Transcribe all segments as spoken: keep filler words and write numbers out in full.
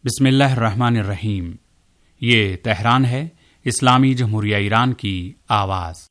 बिस्मिल्लाहिर्रहमानिर्रहीम। ये तेहरान है, इस्लामी जमहूरिया ईरान की आवाज़।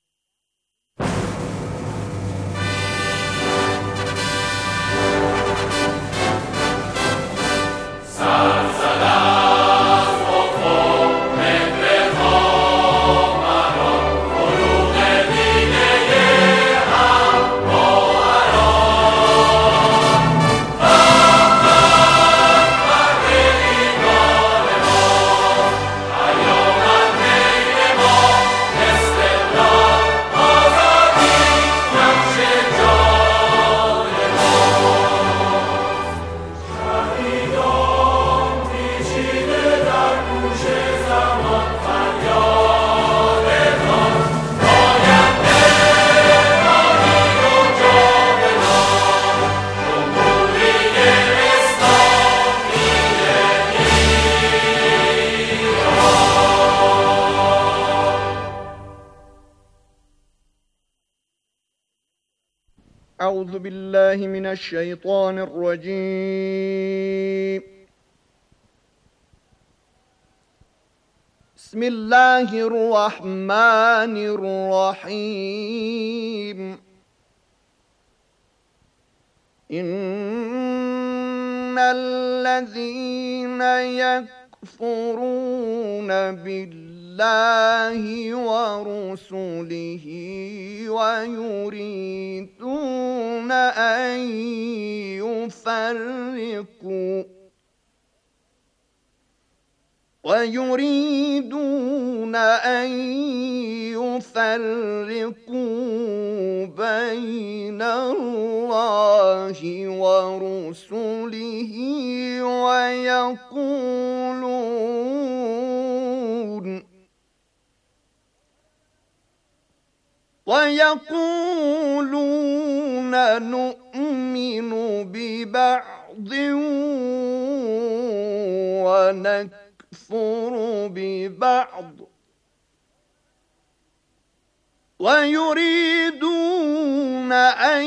أعوذ بالله من الشيطان الرجيم. بسم الله الرحمن الرحيم. إن الذين يكفرون بالله ورسله ويريدون أن يفرقوا ويريدون أن يفرقوا بين الله ورسله ويقولون ويقولون نؤمن ببعض ونكفر ببعض ويريدون أن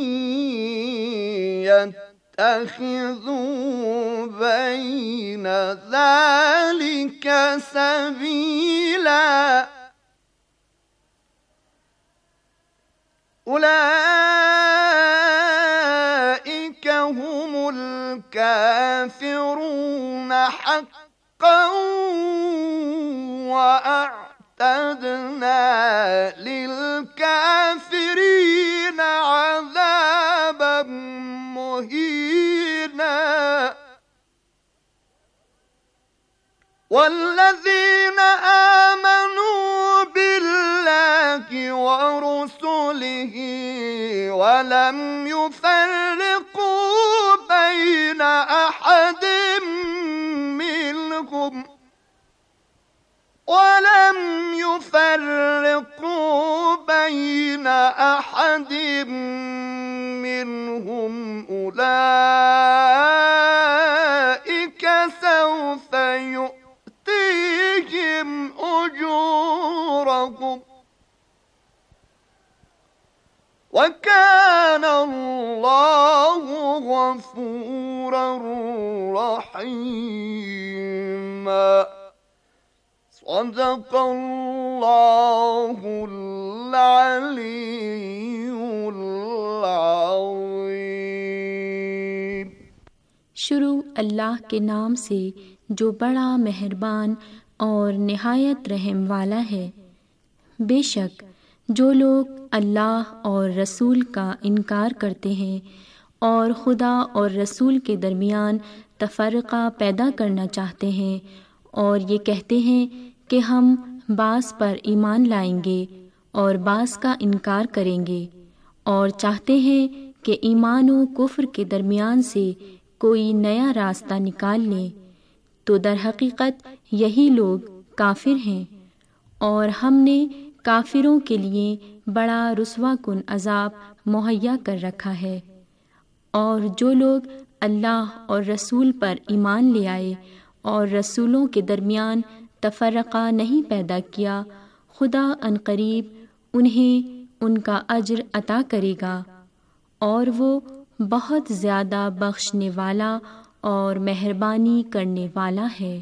يتخذوا بين ذلك سبيلا. أولئك هم الكافرون حقا وأعتدنا للكافرين عذابا مهينا. والذين آمنوا بالله ورسله ولم يفرقوا بين أحد منهم ولم يفرقوا بين أحد منهم أولئك سوف يؤتيهم أجورهم وكان الله غفورا رحيما. صدق الله العلي العظيم। शुरू अल्लाह के नाम से जो बड़ा मेहरबान और निहायत रहम वाला है। बेशक जो लोग अल्लाह और रसूल का इनकार करते हैं और खुदा और रसूल के दरमियान तफरक़ा पैदा करना चाहते हैं और ये कहते हैं कि हम बास पर ईमान लाएंगे और बास का इनकार करेंगे और चाहते हैं कि ईमान और कुफ्र के दरमियान से कोई नया रास्ता निकाल लें, तो दर हकीकत यही लोग काफिर हैं और हमने काफिरों के लिए बड़ा रुस्वा कुन अजाब मुहैया कर रखा है। और जो लोग अल्लाह और रसूल पर ईमान ले आए और रसूलों के दरमियान तफरक़ा नहीं पैदा किया, खुदा अनकरीब उन्हें उनका अज्र अता करेगा और वो बहुत ज़्यादा बख्शने वाला اور مہربانی کرنے والا ہے۔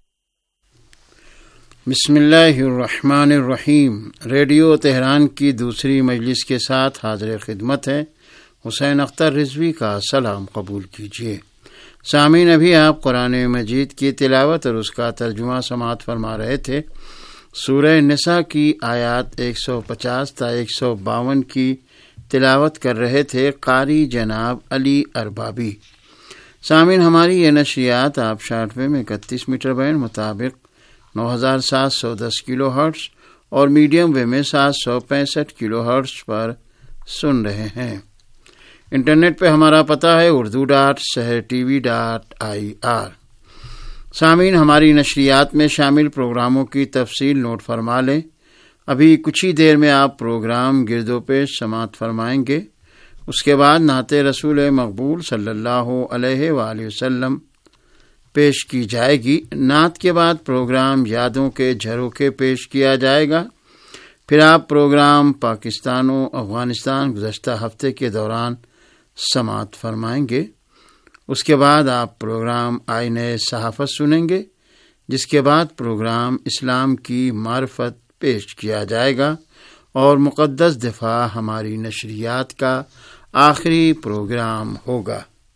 بسم اللہ الرحمن الرحیم۔ ریڈیو تہران کی دوسری مجلس کے ساتھ حاضر خدمت ہے حسین اختر رضوی کا سلام قبول کیجیے۔ سامعین، ابھی آپ قرآن مجید کی تلاوت اور اس کا ترجمہ سماعت فرما رہے تھے۔ سورہ نساء کی آیات ایک سو پچاس تا ایک سو باون کی تلاوت کر رہے تھے قاری جناب علی اربابی۔ سامعین، ہماری یہ نشریات آپ شارٹ ویو میں اکتیس میٹر بینڈ مطابق نو ہزار سات سو دس کلو ہرٹز اور میڈیم ویو میں سات سو پینسٹھ کلو ہرٹز پر سن رہے ہیں۔ انٹرنیٹ پہ ہمارا پتہ ہے Urdu dot Sahar T V dot I R. سامعین، ہماری نشریات میں شامل پروگراموں کی تفصیل نوٹ فرما لیں۔ ابھی کچھ ہی دیر میں آپ پروگرام گرد و پیش سماعت فرمائیں گے۔ اس کے بعد نعت رسول مقبول صلی اللہ علیہ وآلہ وسلم پیش کی جائے گی۔ نعت کے بعد پروگرام یادوں کے جھروکے پیش کیا جائے گا۔ پھر آپ پروگرام پاکستان و افغانستان گزشتہ ہفتے کے دوران سماعت فرمائیں گے۔ اس کے بعد آپ پروگرام آئین صحافت سنیں گے، جس کے بعد پروگرام اسلام کی معرفت پیش کیا جائے گا اور مقدس دفاع ہماری نشریات کا آخری پروگرام ہوگا۔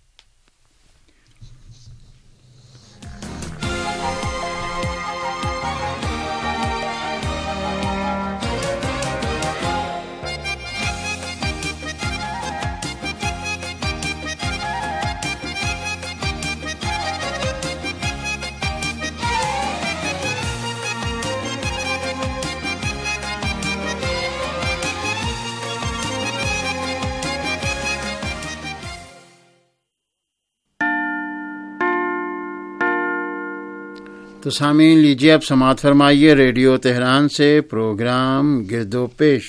تو سامعین، لیجیے اب سماعت فرمائیے ریڈیو تہران سے پروگرام گرد و پیش۔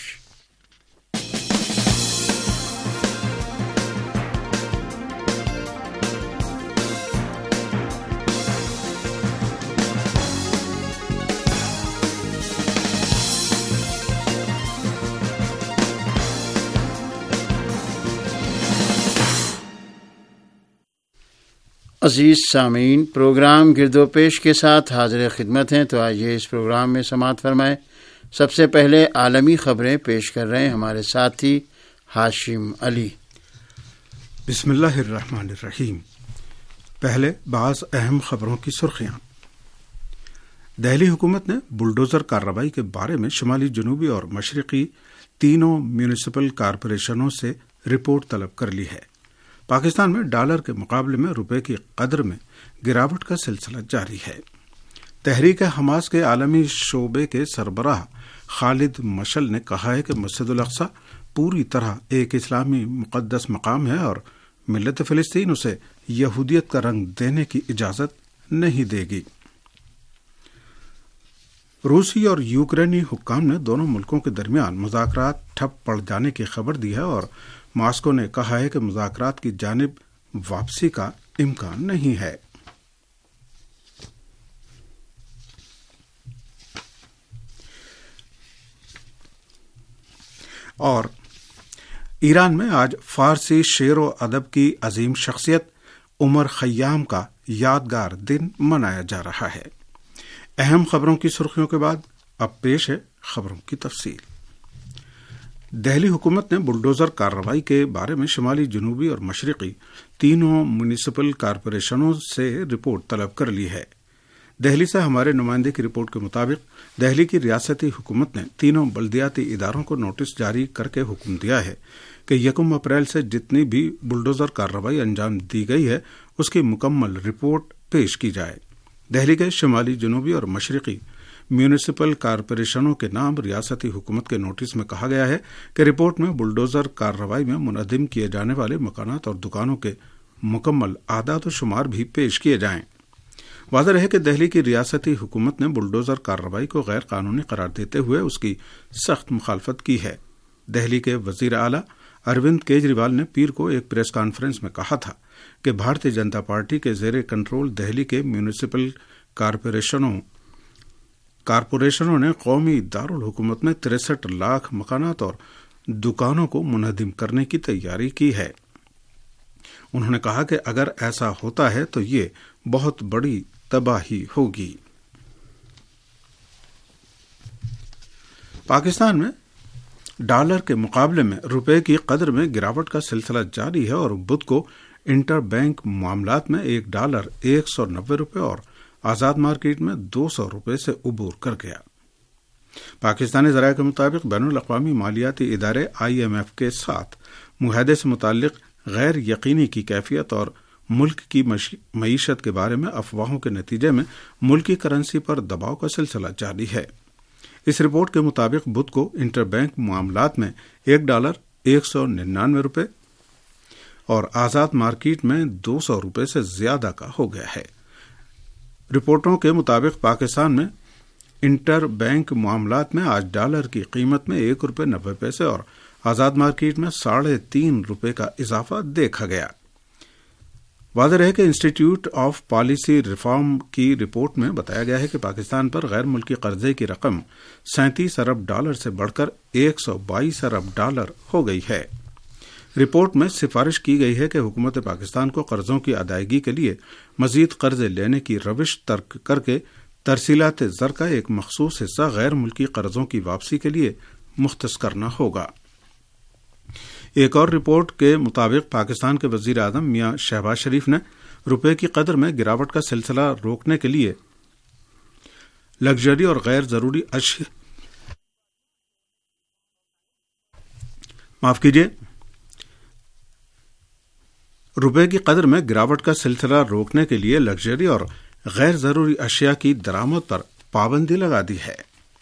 عزیز سامعین، پروگرام گرد و پیش کے ساتھ حاضر خدمت ہیں، تو آئیے اس پروگرام میں سماعت فرمائیں۔ سب سے پہلے عالمی خبریں پیش کر رہے ہیں ہمارے ساتھی ہاشم علی۔ بسم اللہ الرحمن الرحیم۔ پہلے بعض اہم خبروں کی سرخیاں۔ دہلی حکومت نے بلڈوزر کارروائی کے بارے میں شمالی، جنوبی اور مشرقی تینوں میونسپل کارپوریشنوں سے رپورٹ طلب کر لی ہے۔ پاکستان میں ڈالر کے مقابلے میں روپے کی قدر میں گراوٹ کا سلسلہ جاری ہے۔ تحریک حماس کے عالمی شعبے کے سربراہ خالد مشعل نے کہا ہے کہ مسجد الاقصی پوری طرح ایک اسلامی مقدس مقام ہے اور ملت فلسطین اسے یہودیت کا رنگ دینے کی اجازت نہیں دے گی۔ روسی اور یوکرینی حکام نے دونوں ملکوں کے درمیان مذاکرات ٹھپ پڑ جانے کی خبر دی ہے اور ماسکو نے کہا ہے کہ مذاکرات کی جانب واپسی کا امکان نہیں ہے۔ اور ایران میں آج فارسی شعر و ادب کی عظیم شخصیت عمر خیام کا یادگار دن منایا جا رہا ہے۔ اہم خبروں کی سرخیوں کے بعد اب پیش ہے خبروں کی تفصیل۔ دہلی حکومت نے بلڈوزر کارروائی کے بارے میں شمالی، جنوبی اور مشرقی تینوں میونسپل کارپوریشنوں سے رپورٹ طلب کر لی ہے۔ دہلی سے ہمارے نمائندے کی رپورٹ کے مطابق دہلی کی ریاستی حکومت نے تینوں بلدیاتی اداروں کو نوٹس جاری کر کے حکم دیا ہے کہ یکم اپریل سے جتنی بھی بلڈوزر کارروائی انجام دی گئی ہے اس کی مکمل رپورٹ پیش کی جائے۔ دہلی کے شمالی، جنوبی اور مشرقی میونسپل کارپوریشنوں کے نام ریاستی حکومت کے نوٹس میں کہا گیا ہے کہ رپورٹ میں بلڈوزر کارروائی میں منہدم کیے جانے والے مکانات اور دکانوں کے مکمل اعداد و شمار بھی پیش کیے جائیں۔ واضح رہے کہ دہلی کی ریاستی حکومت نے بلڈوزر کارروائی کو غیر قانونی قرار دیتے ہوئے اس کی سخت مخالفت کی ہے۔ دہلی کے وزیر اعلی اروند کیجریوال نے پیر کو ایک پریس کانفرنس میں کہا تھا کہ بھارتیہ جنتا پارٹی کے زیر کنٹرول دہلی کے میونسپل کارپوریشنوں کارپوریشنوں نے قومی دارالحکومت میں تریسٹھ لاکھ مکانات اور دکانوں کو منہدم کرنے کی تیاری کی ہے۔ انہوں نے کہا کہ اگر ایسا ہوتا ہے تو یہ بہت بڑی تباہی ہوگی۔ پاکستان میں ڈالر کے مقابلے میں روپے کی قدر میں گراوٹ کا سلسلہ جاری ہے اور بدھ کو انٹر بینک معاملات میں ایک ڈالر ایک سو نوے روپے اور آزاد مارکیٹ میں دو سو روپے سے عبور کر گیا۔ پاکستانی ذرائع کے مطابق بین الاقوامی مالیاتی ادارے آئی ایم ایف کے ساتھ معاہدے سے متعلق غیر یقینی کی کیفیت اور ملک کی معیشت کے بارے میں افواہوں کے نتیجے میں ملکی کرنسی پر دباؤ کا سلسلہ جاری ہے۔ اس رپورٹ کے مطابق بدھ کو انٹر بینک معاملات میں ایک ڈالر ایک سو ننانوے روپے اور آزاد مارکیٹ میں دو سو روپے سے زیادہ کا ہو گیا ہے۔ رپورٹوں کے مطابق پاکستان میں انٹر بینک معاملات میں آج ڈالر کی قیمت میں ایک روپے نوے پیسے اور آزاد مارکیٹ میں ساڑھے تین روپے کا اضافہ دیکھا گیا۔ واضح ہے کہ انسٹیٹیوٹ آف پالیسی ریفارم کی رپورٹ میں بتایا گیا ہے کہ پاکستان پر غیر ملکی قرضے کی رقم سینتیس ارب ڈالر سے بڑھ کر ایک سو بائیس ارب ڈالر ہو گئی ہے۔ رپورٹ میں سفارش کی گئی ہے کہ حکومت پاکستان کو قرضوں کی ادائیگی کے لیے مزید قرضے لینے کی روش ترک کر کے ترسیلات زر کا ایک مخصوص حصہ غیر ملکی قرضوں کی واپسی کے لیے مختص کرنا ہوگا۔ ایک اور رپورٹ کے مطابق پاکستان کے وزیر اعظم میاں شہباز شریف نے روپے کی قدر میں گراوٹ کا سلسلہ روکنے کے لیے لگژری اور غیر ضروری اشیاء معاف کیجیے روپے کی قدر میں گراوٹ کا سلسلہ روکنے کے لیے لگژری اور غیر ضروری اشیاء کی درآمد پر پابندی لگا دی ہے۔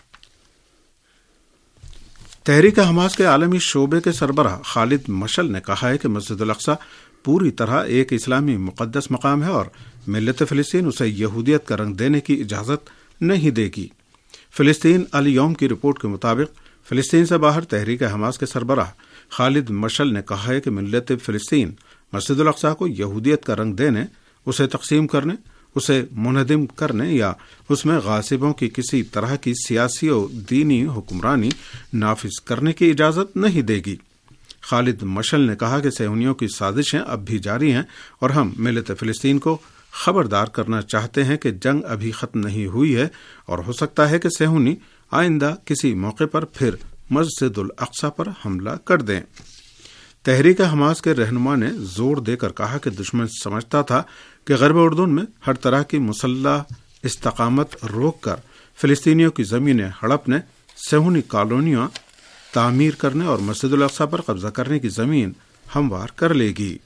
تحریک حماس کے عالمی شعبے کے سربراہ خالد مشعل نے کہا ہے کہ مسجد الاقصی پوری طرح ایک اسلامی مقدس مقام ہے اور ملت فلسطین اسے یہودیت کا رنگ دینے کی اجازت نہیں دے گی۔ فلسطین الیوم کی رپورٹ کے مطابق فلسطین سے باہر تحریک حماس کے سربراہ خالد مشعل نے کہا ہے کہ ملت فلسطین مسجد الاقصی کو یہودیت کا رنگ دینے، اسے تقسیم کرنے، اسے منہدم کرنے یا اس میں غاصبوں کی کسی طرح کی سیاسی و دینی حکمرانی نافذ کرنے کی اجازت نہیں دے گی۔ خالد مشعل نے کہا کہ صہیونیوں کی سازشیں اب بھی جاری ہیں اور ہم ملت فلسطین کو خبردار کرنا چاہتے ہیں کہ جنگ ابھی ختم نہیں ہوئی ہے اور ہو سکتا ہے کہ صہیونی آئندہ کسی موقع پر پھر مسجد الاقصی پر حملہ کر دیں۔ تحریک حماس کے رہنما نے زور دے کر کہا کہ دشمن سمجھتا تھا کہ غرب اردن میں ہر طرح کی مسلح استقامت روک کر فلسطینیوں کی زمینیں ہڑپنے، صہیونی کالونیاں تعمیر کرنے اور مسجد الاقصی پر قبضہ کرنے کی زمین ہموار کر لے گی۔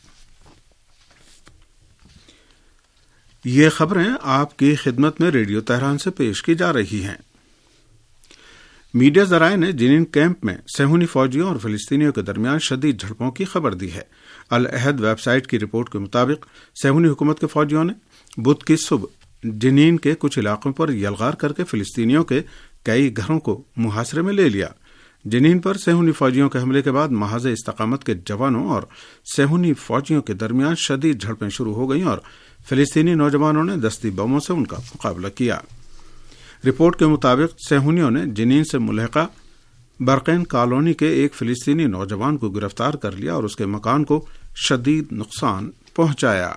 یہ خبریں آپ کی خدمت میں ریڈیو تہران سے پیش کی جا رہی ہیں۔ میڈیا ذرائع نے جنین کیمپ میں صہیونی فوجیوں اور فلسطینیوں کے درمیان شدید جھڑپوں کی خبر دی ہے۔ العہد ویب سائٹ کی رپورٹ کے مطابق صہیونی حکومت کے فوجیوں نے بدھ کی صبح جنین کے کچھ علاقوں پر یلغار کر کے فلسطینیوں کے کئی گھروں کو محاصرے میں لے لیا۔ جنین پر صہیونی فوجیوں کے حملے کے بعد محاذ استقامت کے جوانوں اور صہیونی فوجیوں کے درمیان شدید جھڑپیں شروع ہو گئیں اور فلسطینی نوجوانوں نے دستی بموں سے ان کا مقابلہ کیا۔ رپورٹ کے مطابق صہیونیوں نے جنین سے ملحقہ برقین کالونی کے ایک فلسطینی نوجوان کو گرفتار کر لیا اور اس کے مکان کو شدید نقصان پہنچایا۔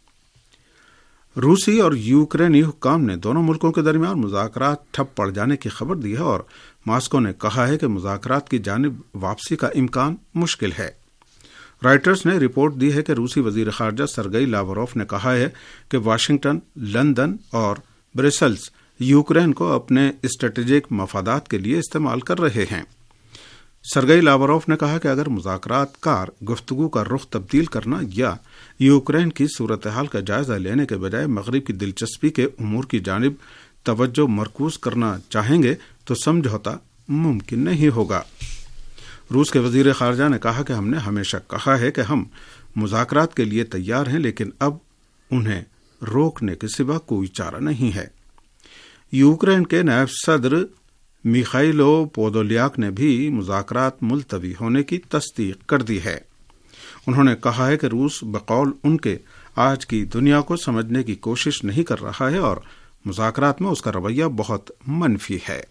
روسی اور یوکرینی حکام نے دونوں ملکوں کے درمیان مذاکرات ٹھپ پڑ جانے کی خبر دی ہے اور ماسکو نے کہا ہے کہ مذاکرات کی جانب واپسی کا امکان مشکل ہے۔ رائٹرز نے رپورٹ دی ہے کہ روسی وزیر خارجہ سرگئی لاوروف نے کہا ہے کہ واشنگٹن، لندن اور برسلز یوکرین کو اپنے اسٹریٹجک مفادات کے لیے استعمال کر رہے ہیں۔ سرگئی لاوروف نے کہا کہ اگر مذاکرات کار گفتگو کا رخ تبدیل کرنا یا یوکرین کی صورتحال کا جائزہ لینے کے بجائے مغرب کی دلچسپی کے امور کی جانب توجہ مرکوز کرنا چاہیں گے تو سمجھوتا ممکن نہیں ہوگا۔ روس کے وزیر خارجہ نے کہا کہ ہم نے ہمیشہ کہا ہے کہ ہم مذاکرات کے لیے تیار ہیں، لیکن اب انہیں روکنے کے سوا کوئی چارہ نہیں ہے۔ یوکرین کے نائب صدر میخائیلو پودولیاک نے بھی مذاکرات ملتوی ہونے کی تصدیق کر دی ہے۔ انہوں نے کہا ہے کہ روس بقول ان کے آج کی دنیا کو سمجھنے کی کوشش نہیں کر رہا ہے اور مذاکرات میں اس کا رویہ بہت منفی ہے۔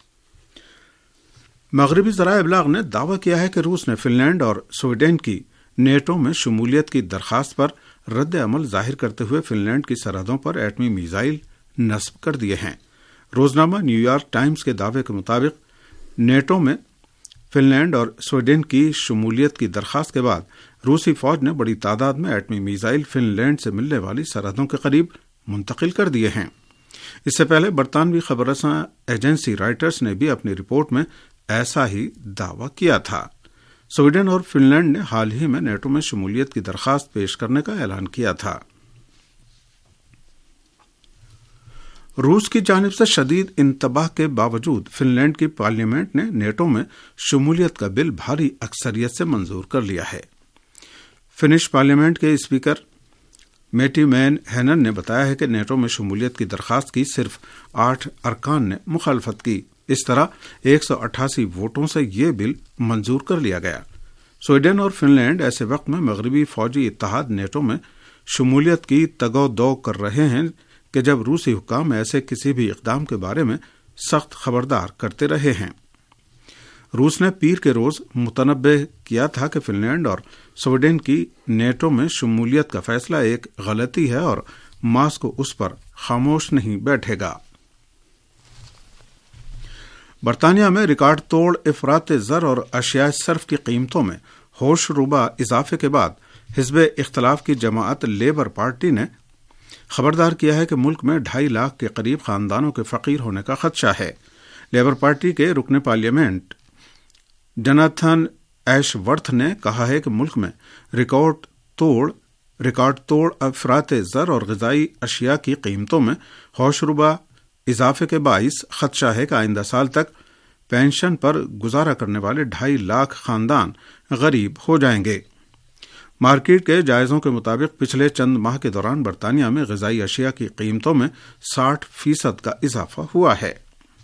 مغربی ذرائع ابلاغ نے دعویٰ کیا ہے کہ روس نے فن لینڈ اور سویڈن کی نیٹو میں شمولیت کی درخواست پر رد عمل ظاہر کرتے ہوئے فن لینڈ کی سرحدوں پر ایٹمی میزائل نصب کر دیے ہیں۔ روزنامہ نیو یارک ٹائمز کے دعوے کے مطابق نیٹو میں فن لینڈ اور سویڈن کی شمولیت کی درخواست کے بعد روسی فوج نے بڑی تعداد میں ایٹمی میزائل فن لینڈ سے ملنے والی سرحدوں کے قریب منتقل کر دیے ہیں۔ اس سے پہلے برطانوی خبر رساں ایجنسی رائٹرز نے بھی اپنی رپورٹ میں ایسا ہی دعویٰ کیا تھا۔ سویڈن اور فن لینڈ نے حال ہی میں نیٹو میں شمولیت کی درخواست پیش کرنے کا اعلان کیا تھا۔ روس کی جانب سے شدید انتباہ کے باوجود فن لینڈ کی پارلیمنٹ نے نیٹو میں شمولیت کا بل بھاری اکثریت سے منظور کر لیا ہے۔ فنش پارلیمنٹ کے اسپیکر میٹی مین ہینن نے بتایا ہے کہ نیٹو میں شمولیت کی درخواست کی صرف آٹھ ارکان نے مخالفت کی۔ اس طرح ایک سو اٹھاسی ووٹوں سے یہ بل منظور کر لیا گیا۔ سویڈن اور فن لینڈ ایسے وقت میں مغربی فوجی اتحاد نیٹو میں شمولیت کی تگو دو کر رہے ہیں کہ جب روسی حکام ایسے کسی بھی اقدام کے بارے میں سخت خبردار کرتے رہے ہیں۔ روس نے پیر کے روز متنبہ کیا تھا کہ فن لینڈ اور سویڈن کی نیٹو میں شمولیت کا فیصلہ ایک غلطی ہے اور ماسکو اس پر خاموش نہیں بیٹھے گا۔ برطانیہ میں ریکارڈ توڑ افراط زر اور اشیاء صرف کی قیمتوں میں ہوش ربا اضافے کے بعد حزب اختلاف کی جماعت لیبر پارٹی نے خبردار کیا ہے کہ ملک میں ڈھائی لاکھ کے قریب خاندانوں کے فقیر ہونے کا خدشہ ہے۔ لیبر پارٹی کے رکن پارلیمنٹ جناتھن ایش ورتھ نے کہا ہے کہ ملک میں ریکارڈ توڑ ریکارڈ توڑ افراط زر اور غذائی اشیاء کی قیمتوں میں ہوش ربا اضافے کے باعث خدشہ ہے کہ آئندہ سال تک پینشن پر گزارا کرنے والے ڈھائی لاکھ خاندان غریب ہو جائیں گے۔ مارکیٹ کے جائزوں کے مطابق پچھلے چند ماہ کے دوران برطانیہ میں غذائی اشیاء کی قیمتوں میں ساٹھ فیصد کا اضافہ ہوا ہے۔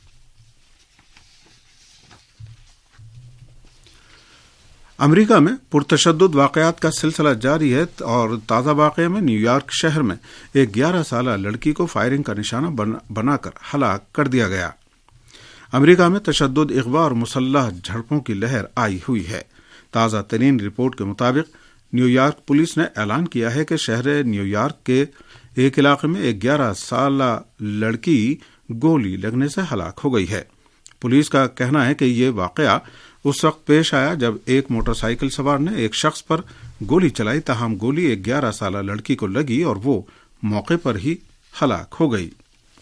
امریکہ میں پرتشدد واقعات کا سلسلہ جاری ہے اور تازہ واقعے میں نیو یارک شہر میں ایک گیارہ سالہ لڑکی کو فائرنگ کا نشانہ بنا کر ہلاک کر دیا گیا۔ امریکہ میں تشدد، اغوا اور مسلح جھڑپوں کی لہر آئی ہوئی ہے۔ تازہ ترین رپورٹ کے مطابق نیو یارک پولیس نے اعلان کیا ہے کہ شہر نیو یارک کے ایک علاقے میں ایک گیارہ سالہ لڑکی گولی لگنے سے ہلاک ہو گئی ہے۔ پولیس کا کہنا ہے کہ یہ واقعہ اس وقت پیش آیا جب ایک موٹر سائیکل سوار نے ایک شخص پر گولی چلائی، تاہم گولی ایک گیارہ سالہ لڑکی کو لگی اور وہ موقع پر ہی ہلاک ہو گئی۔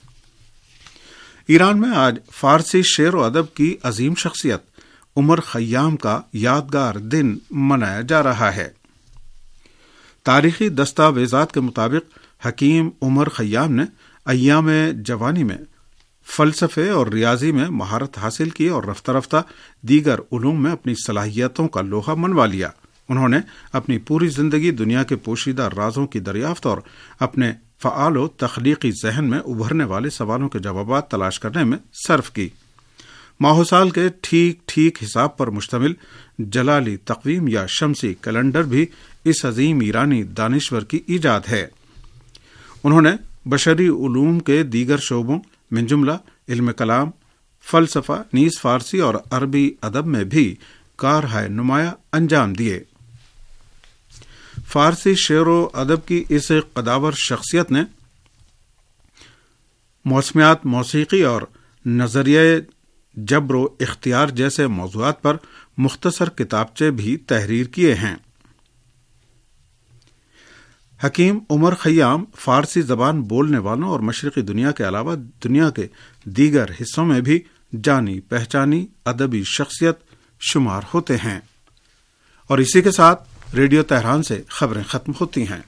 ایران میں آج فارسی شعر و ادب کی عظیم شخصیت عمر خیام کا یادگار دن منایا جا رہا ہے۔ تاریخی دستاویزات کے مطابق حکیم عمر خیام نے ایام جوانی میں فلسفے اور ریاضی میں مہارت حاصل کی اور رفتہ رفتہ دیگر علوم میں اپنی صلاحیتوں کا لوہا منوا لیا۔ انہوں نے اپنی پوری زندگی دنیا کے پوشیدہ رازوں کی دریافت اور اپنے فعال و تخلیقی ذہن میں ابھرنے والے سوالوں کے جوابات تلاش کرنے میں صرف کی۔ ماہ و سال کے ٹھیک ٹھیک حساب پر مشتمل جلالی تقویم یا شمسی کیلنڈر بھی اس عظیم ایرانی دانشور کی ایجاد ہے۔ انہوں نے بشری علوم کے دیگر شعبوں من جملہ علم کلام، فلسفہ، نیز فارسی اور عربی ادب میں بھی کارہائے نمایاں انجام دیے۔ فارسی شعر و ادب کی اس قداور شخصیت نے موسمیات، موسیقی اور نظریہ جبر و اختیار جیسے موضوعات پر مختصر کتابچے بھی تحریر کیے ہیں۔ حکیم عمر خیام فارسی زبان بولنے والوں اور مشرقی دنیا کے علاوہ دنیا کے دیگر حصوں میں بھی جانی پہچانی ادبی شخصیت شمار ہوتے ہیں۔ اور اسی کے ساتھ ریڈیو تہران سے خبریں ختم ہوتی ہیں۔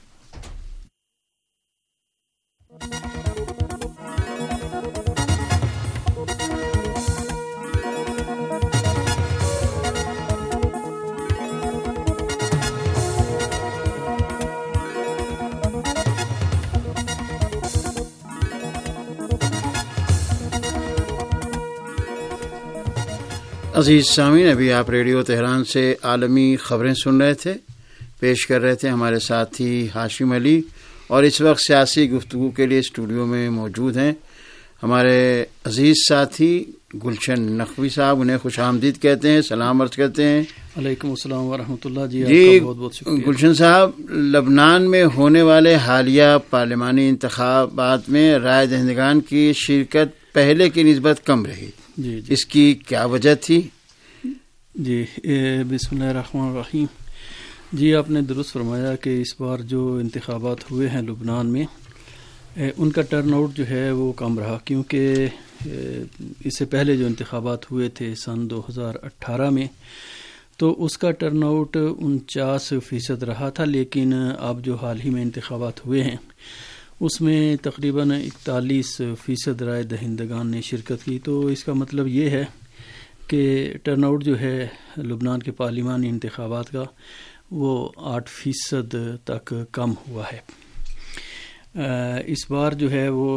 عزیز سامعین، ابھی آپ ریڈیو تہران سے عالمی خبریں سن رہے تھے، پیش کر رہے تھے ہمارے ساتھی ہاشم علی، اور اس وقت سیاسی گفتگو کے لیے اسٹوڈیو میں موجود ہیں ہمارے عزیز ساتھی گلشن نقوی صاحب۔ انہیں خوش آمدید کہتے ہیں، سلام عرض کرتے ہیں۔ علیکم السلام ورحمۃ اللہ. جی جی آپ کا بہت بہت شکریہ. گلشن صاحب، لبنان میں ہونے والے حالیہ پارلیمانی انتخابات میں رائے دہندگان کی شرکت پہلے کی نسبت کم رہی. جی جی اس کی کیا وجہ تھی؟ جی بسم اللہ الرحمن الرحیم. جی آپ نے درست فرمایا کہ اس بار جو انتخابات ہوئے ہیں لبنان میں، ان کا ٹرن آؤٹ جو ہے وہ کم رہا، کیونکہ اس سے پہلے جو انتخابات ہوئے تھے سن دو ہزار اٹھارہ میں، تو اس کا ٹرن آؤٹ انچاس فیصد رہا تھا. لیکن اب جو حال ہی میں انتخابات ہوئے ہیں اس میں تقریباً اکتالیس فیصد رائے دہندگان نے شرکت کی. تو اس کا مطلب یہ ہے کہ ٹرن آؤٹ جو ہے لبنان کے پارلیمانی انتخابات کا وہ آٹھ فیصد تک کم ہوا ہے. اس بار جو ہے وہ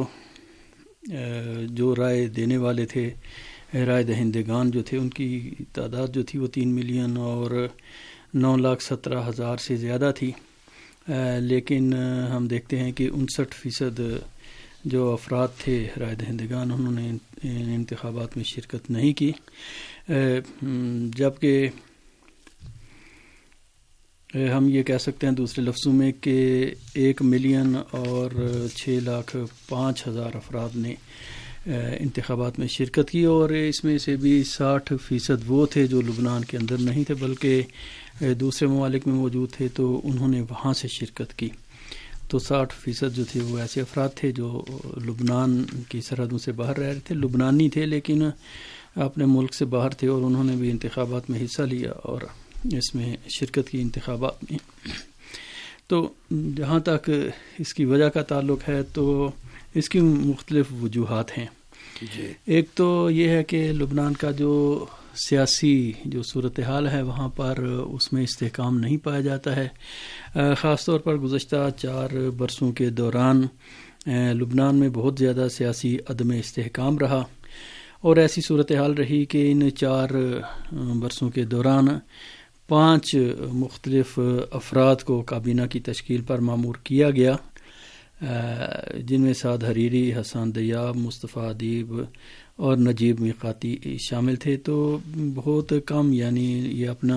جو رائے دینے والے تھے، رائے دہندگان جو تھے، ان کی تعداد جو تھی وہ تین ملین اور نو لاکھ سترہ ہزار سے زیادہ تھی. لیکن ہم دیکھتے ہیں کہ انسٹھ فیصد جو افراد تھے رائے دہندگان، انہوں نے انتخابات میں شرکت نہیں کی، جبکہ ہم یہ کہہ سکتے ہیں دوسرے لفظوں میں کہ ایک ملین اور چھ لاکھ پانچ ہزار افراد نے انتخابات میں شرکت کی، اور اس میں سے بھی ساٹھ فیصد وہ تھے جو لبنان کے اندر نہیں تھے بلکہ دوسرے ممالک میں موجود تھے، تو انہوں نے وہاں سے شرکت کی. تو ساٹھ فیصد جو تھے وہ ایسے افراد تھے جو لبنان کی سرحدوں سے باہر رہ رہے تھے، لبنانی تھے لیکن اپنے ملک سے باہر تھے، اور انہوں نے بھی انتخابات میں حصہ لیا اور اس میں شرکت کی انتخابات میں. تو جہاں تک اس کی وجہ کا تعلق ہے تو اس کی مختلف وجوہات ہیں. جی. ایک تو یہ ہے کہ لبنان کا جو سیاسی جو صورتحال ہے وہاں پر اس میں استحکام نہیں پایا جاتا ہے. خاص طور پر گزشتہ چار برسوں کے دوران لبنان میں بہت زیادہ سیاسی عدم استحکام رہا، اور ایسی صورتحال رہی کہ ان چار برسوں کے دوران پانچ مختلف افراد کو کابینہ کی تشکیل پر مامور کیا گیا، جن میں سعد حریری، حسن دیاب، مصطفیٰ ادیب اور نجیب میقاتی شامل تھے. تو بہت کم، یعنی یہ اپنا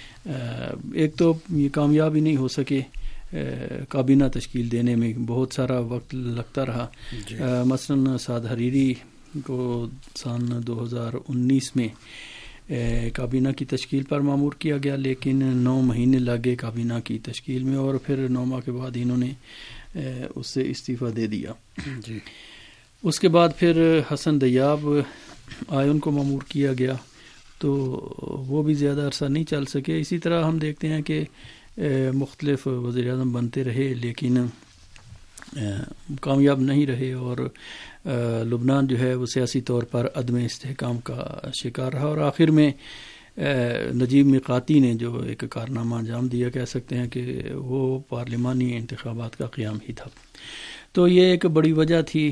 ایک تو یہ کامیاب ہی نہیں ہو سکے، کابینہ تشکیل دینے میں بہت سارا وقت لگتا رہا. جی. مثلا سعد حریری کو سن دو ہزار انیس میں کابینہ کی تشکیل پر مامور کیا گیا، لیکن نو مہینے لگے کابینہ کی تشکیل میں، اور پھر نو ماہ کے بعد انہوں نے اس سے استعفیٰ دے دیا. جی. اس کے بعد پھر حسن دیاب آئے، ان کو مامور کیا گیا، تو وہ بھی زیادہ عرصہ نہیں چل سکے. اسی طرح ہم دیکھتے ہیں کہ مختلف وزیر اعظم بنتے رہے لیکن کامیاب نہیں رہے، اور لبنان جو ہے وہ سیاسی طور پر عدم استحکام کا شکار رہا، اور آخر میں نجیب میقاتی نے جو ایک کارنامہ انجام دیا، کہہ سکتے ہیں کہ وہ پارلیمانی انتخابات کا قیام ہی تھا. تو یہ ایک بڑی وجہ تھی،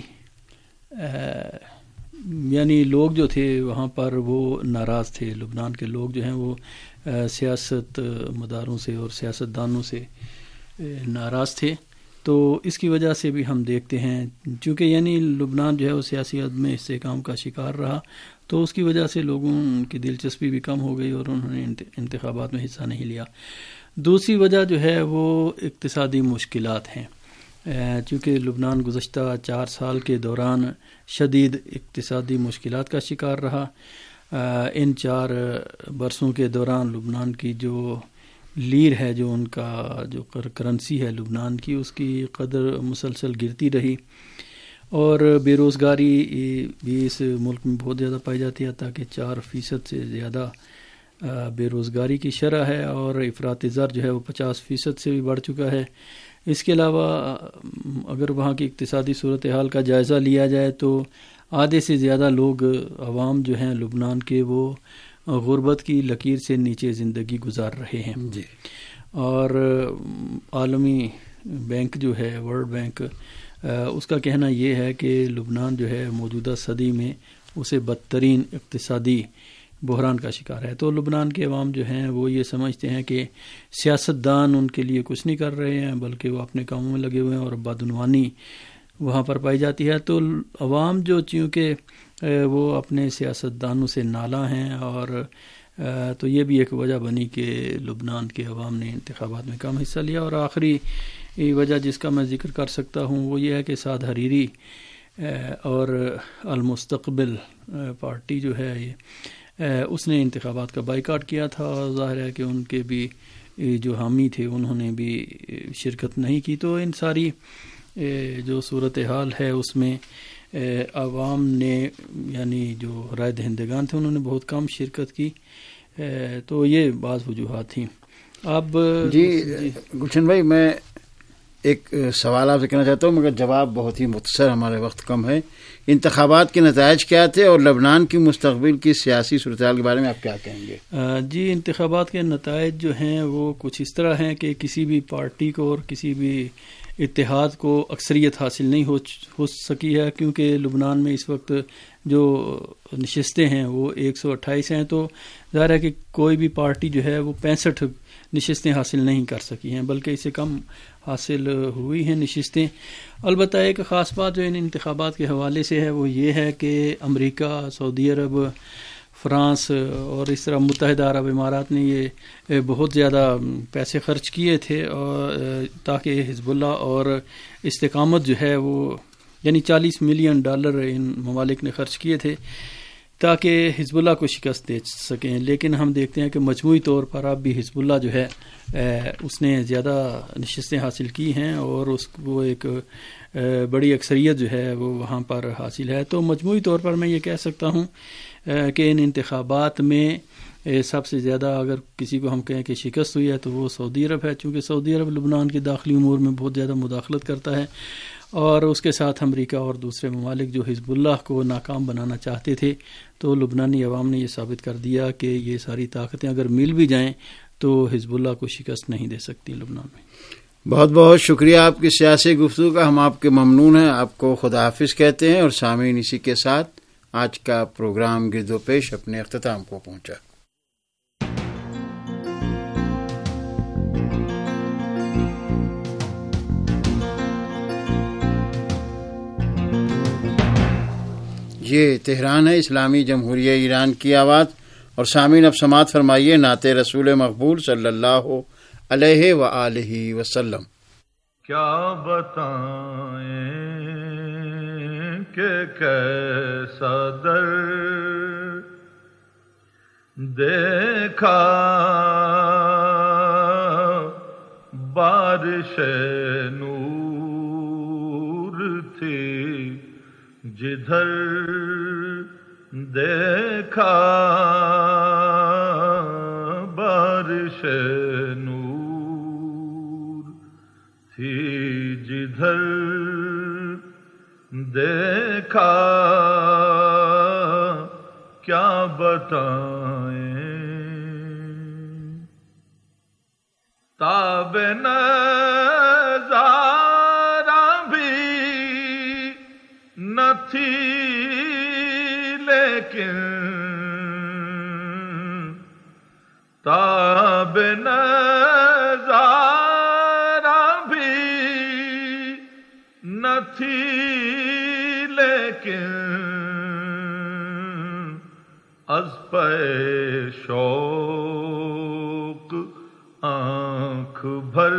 یعنی لوگ جو تھے وہاں پر وہ ناراض تھے. لبنان کے لوگ جو ہیں وہ سیاست مداروں سے اور سیاست دانوں سے ناراض تھے. تو اس کی وجہ سے بھی ہم دیکھتے ہیں، چونکہ یعنی لبنان جو ہے وہ سیاسی عدم استحکام کا شکار رہا، تو اس کی وجہ سے لوگوں کی دلچسپی بھی کم ہو گئی اور انہوں نے انتخابات میں حصہ نہیں لیا. دوسری وجہ جو ہے وہ اقتصادی مشکلات ہیں، چونکہ لبنان گزشتہ چار سال کے دوران شدید اقتصادی مشکلات کا شکار رہا. ان چار برسوں کے دوران لبنان کی جو لیر ہے، جو ان کا جو کرنسی ہے لبنان کی، اس کی قدر مسلسل گرتی رہی، اور بے روزگاری بھی اس ملک میں بہت زیادہ پائی جاتی ہے، تاکہ چار فیصد سے زیادہ بے روزگاری کی شرح ہے، اور افراط زر جو ہے وہ پچاس فیصد سے بھی بڑھ چکا ہے. اس کے علاوہ اگر وہاں کی اقتصادی صورتحال کا جائزہ لیا جائے تو آدھے سے زیادہ لوگ عوام جو ہیں لبنان کے وہ غربت کی لکیر سے نیچے زندگی گزار رہے ہیں. جی. اور عالمی بینک جو ہے، ورلڈ بینک، اس کا کہنا یہ ہے کہ لبنان جو ہے موجودہ صدی میں اسے بدترین اقتصادی بحران کا شکار ہے. تو لبنان کے عوام جو ہیں وہ یہ سمجھتے ہیں کہ سیاستدان ان کے لیے کچھ نہیں کر رہے ہیں، بلکہ وہ اپنے کاموں میں لگے ہوئے ہیں، اور بدعنوانی وہاں پر پائی جاتی ہے. تو عوام جو چونکہ وہ اپنے سیاستدانوں سے نالاں ہیں اور تو یہ بھی ایک وجہ بنی کہ لبنان کے عوام نے انتخابات میں کم حصہ لیا. اور آخری وجہ جس کا میں ذکر کر سکتا ہوں وہ یہ ہے کہ سعد حریری اور المستقبل پارٹی جو ہے یہ اس نے انتخابات کا بائیکاٹ کیا تھا، اور ظاہر ہے کہ ان کے بھی جو حامی تھے انہوں نے بھی شرکت نہیں کی. تو ان ساری جو صورتحال ہے اس میں عوام نے یعنی جو رائے دہندگان تھے انہوں نے بہت کم شرکت کی. تو یہ بعض وجوہات تھیں. اب جی گلشن بھائی میں ایک سوال آپ سے کہنا چاہتا ہوں مگر جواب بہت ہی مختصر، ہمارے وقت کم ہے. انتخابات کے نتائج کیا تھے اور لبنان کی مستقبل کی سیاسی صورتحال کے بارے میں آپ کیا کہیں گے؟ جی انتخابات کے نتائج جو ہیں وہ کچھ اس طرح ہیں کہ کسی بھی پارٹی کو اور کسی بھی اتحاد کو اکثریت حاصل نہیں ہو ہو سکی ہے، کیونکہ لبنان میں اس وقت جو نشستیں ہیں وہ ایک سو اٹھائیس ہیں. تو ظاہر ہے کہ کوئی بھی پارٹی جو ہے وہ پینسٹھ نشستیں حاصل نہیں کر سکی ہیں، بلکہ اس سے کم حاصل ہوئی ہیں نشستیں. البتہ ایک خاص بات جو ان انتخابات کے حوالے سے ہے وہ یہ ہے کہ امریکہ، سعودی عرب، فرانس اور اس طرح متحدہ عرب امارات نے یہ بہت زیادہ پیسے خرچ کیے تھے اور تاکہ حزب اللہ اور استقامت جو ہے وہ یعنی چالیس ملین ڈالر ان ممالک نے خرچ کیے تھے تاکہ حزب اللہ کو شکست دے سکیں. لیکن ہم دیکھتے ہیں کہ مجموعی طور پر اب بھی حزب اللہ جو ہے اس نے زیادہ نشستیں حاصل کی ہیں اور اس کو ایک بڑی اکثریت جو ہے وہ وہاں پر حاصل ہے. تو مجموعی طور پر میں یہ کہہ سکتا ہوں کہ ان انتخابات میں سب سے زیادہ اگر کسی کو ہم کہیں کہ شکست ہوئی ہے تو وہ سعودی عرب ہے، چونکہ سعودی عرب لبنان کے داخلی امور میں بہت زیادہ مداخلت کرتا ہے، اور اس کے ساتھ امریکہ اور دوسرے ممالک جو حزب اللہ کو ناکام بنانا چاہتے تھے. تو لبنانی عوام نے یہ ثابت کر دیا کہ یہ ساری طاقتیں اگر مل بھی جائیں تو حزب اللہ کو شکست نہیں دے سکتی لبنان میں. بہت بہت شکریہ آپ کی سیاسی گفتگو کا، ہم آپ کے ممنون ہیں. آپ کو خدا حافظ کہتے ہیں اور سامعین اسی کے ساتھ آج کا پروگرام گرد و پیش اپنے اختتام کو پہنچا. یہ تہران ہے، اسلامی جمہوریہ ایران کی آواز. اور سامعین اب سماعت فرمائیے نعت رسول مقبول صلی اللہ علیہ وآلہ وسلم. کیا بتائیں کہ کیسا در دیکھا بارش نور تھی جدھر دیکھا بارش نور تھی جدھر دیکھا کیا بتائیں تاب نظارہ بھی نہ تھی لیکن تاب نظارہ بھی نہ تھی لیکن از پہ شوق آنکھ بھر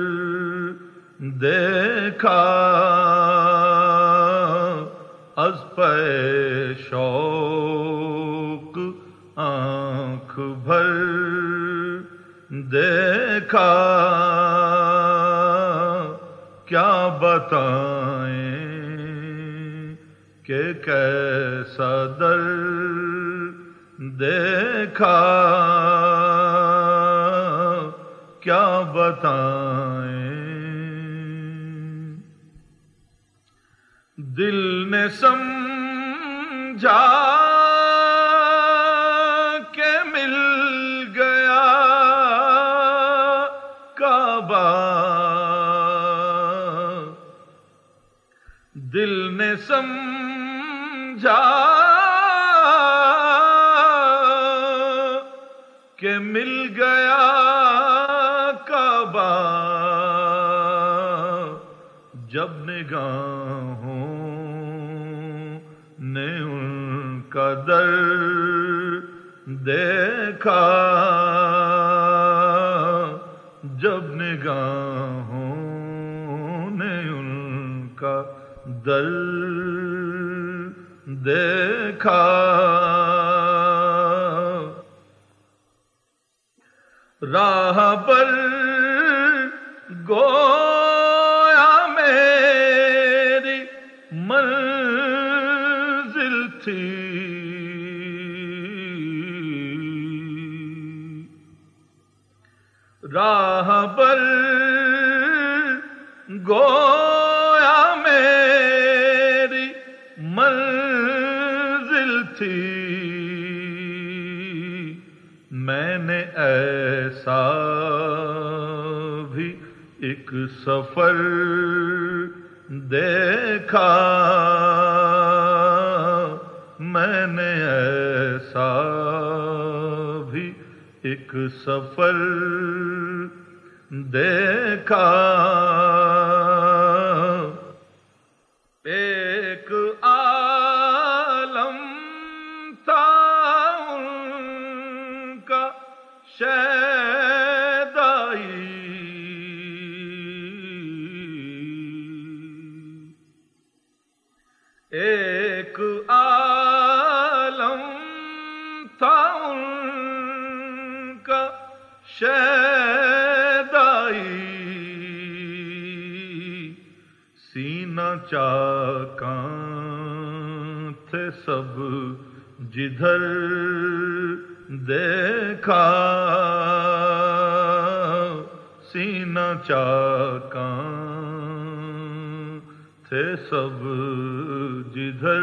دیکھا از پہ شوق آنکھ بھر دیکھا کیا بتائیں کہ کیسا در دیکھا کیا بتائیں دل نے سمجھا کہ مل گیا کعبہ دل نے سمجھا کہ مل گیا کعبہ جب نگاہوں نے ان کا در دیکھا جب نگاہوں نے ان کا در دیکھا راہ پر گویا میری منزل تھی راہ پر گویا میری منزل تھی میں نے ایسا بھی ایک سفر دیکھا میں نے ایسا بھی ایک سفر دیکھا ایک عالم تھا ان کا شیدائی ایک عالم تھا ان کا شیدائی سینہ چاکاں تھے سب جدھر دیکھا سینہ چاکاں تھے سب جدھر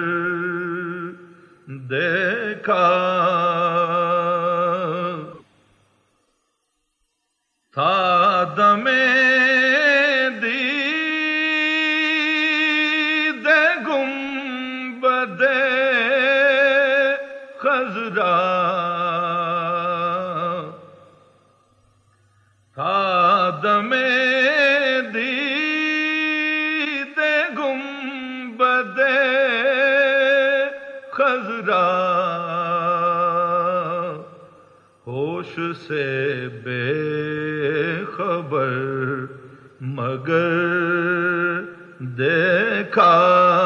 دیکھا تھا دمے دید گنبد خضرا تھا دمے دید گنبد خضرا ہوش سے بے خبر مگر دیکھا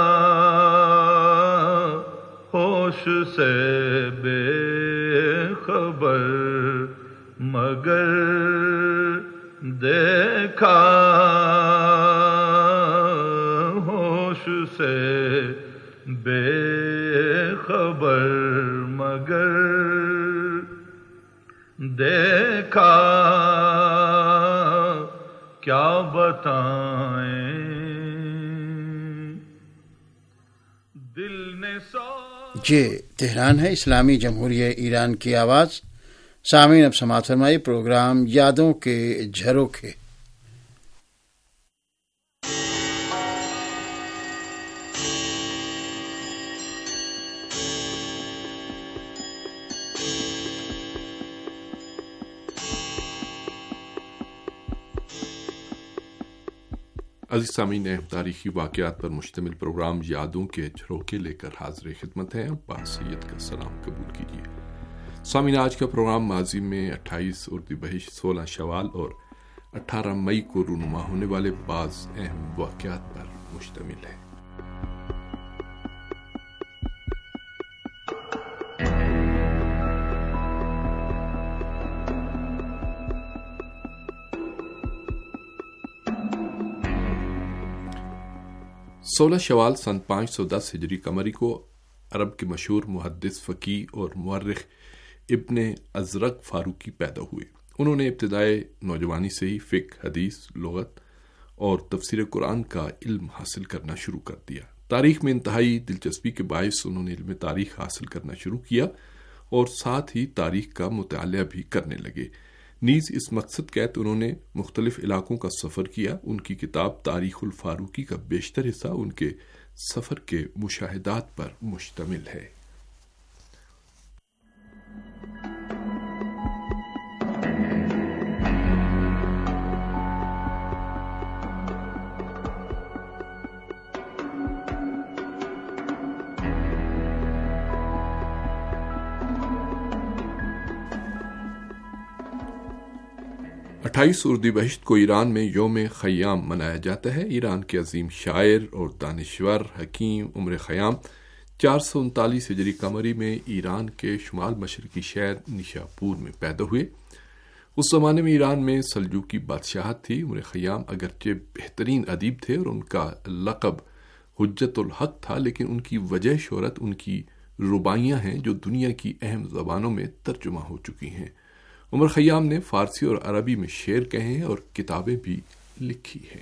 ہوش سے بے خبر مگر دیکھا ہوش سے بے خبر مگر دیکھا کیا بتائیں دل نے سو یہ تہران ہے اسلامی جمہوریہ ایران کی آواز. سامعین اب سماعت فرمائیے پروگرام یادوں کے جھروکے. عزیز سامعین، تاریخی واقعات پر مشتمل پروگرام یادوں کے جھروکے لے کر حاضر خدمت ہے. عباس سید کا سلام قبول کیجیے. سامعین، آج کا پروگرام ماضی میں اٹھائیس اردیبہشت، سولہ شوال اور اٹھارہ مئی کو رونما ہونے والے بعض اہم واقعات پر مشتمل ہے. سولہ شوال سن پانچ سو دس ہجری قمری کو عرب کے مشہور محدث، فقیہ اور مورخ ابن ازرق فاروقی پیدا ہوئے. انہوں نے ابتدائے نوجوانی سے ہی فقہ، حدیث، لغت اور تفسیر قرآن کا علم حاصل کرنا شروع کر دیا. تاریخ میں انتہائی دلچسپی کے باعث انہوں نے علم تاریخ حاصل کرنا شروع کیا اور ساتھ ہی تاریخ کا مطالعہ بھی کرنے لگے. نیز اس مقصد کے تحت انہوں نے مختلف علاقوں کا سفر کیا. ان کی کتاب تاریخ الفاروقی کا بیشتر حصہ ان کے سفر کے مشاہدات پر مشتمل ہے. اٹھائیس اردیبہشت کو ایران میں یوم خیام منایا جاتا ہے۔ ایران کے عظیم شاعر اور دانشور حکیم عمر خیام چار سو انتالیس ہجری قمری میں ایران کے شمال مشرقی شہر نیشاپور میں پیدا ہوئے۔ اس زمانے میں ایران میں سلجوقی بادشاہت تھی۔ عمر خیام اگرچہ بہترین ادیب تھے اور ان کا لقب حجت الحق تھا، لیکن ان کی وجہ شہرت ان کی رباعیاں ہیں جو دنیا کی اہم زبانوں میں ترجمہ ہو چکی ہیں۔ عمر خیام نے فارسی اور عربی میں شعر کہے ہیں اور کتابیں بھی لکھی ہیں۔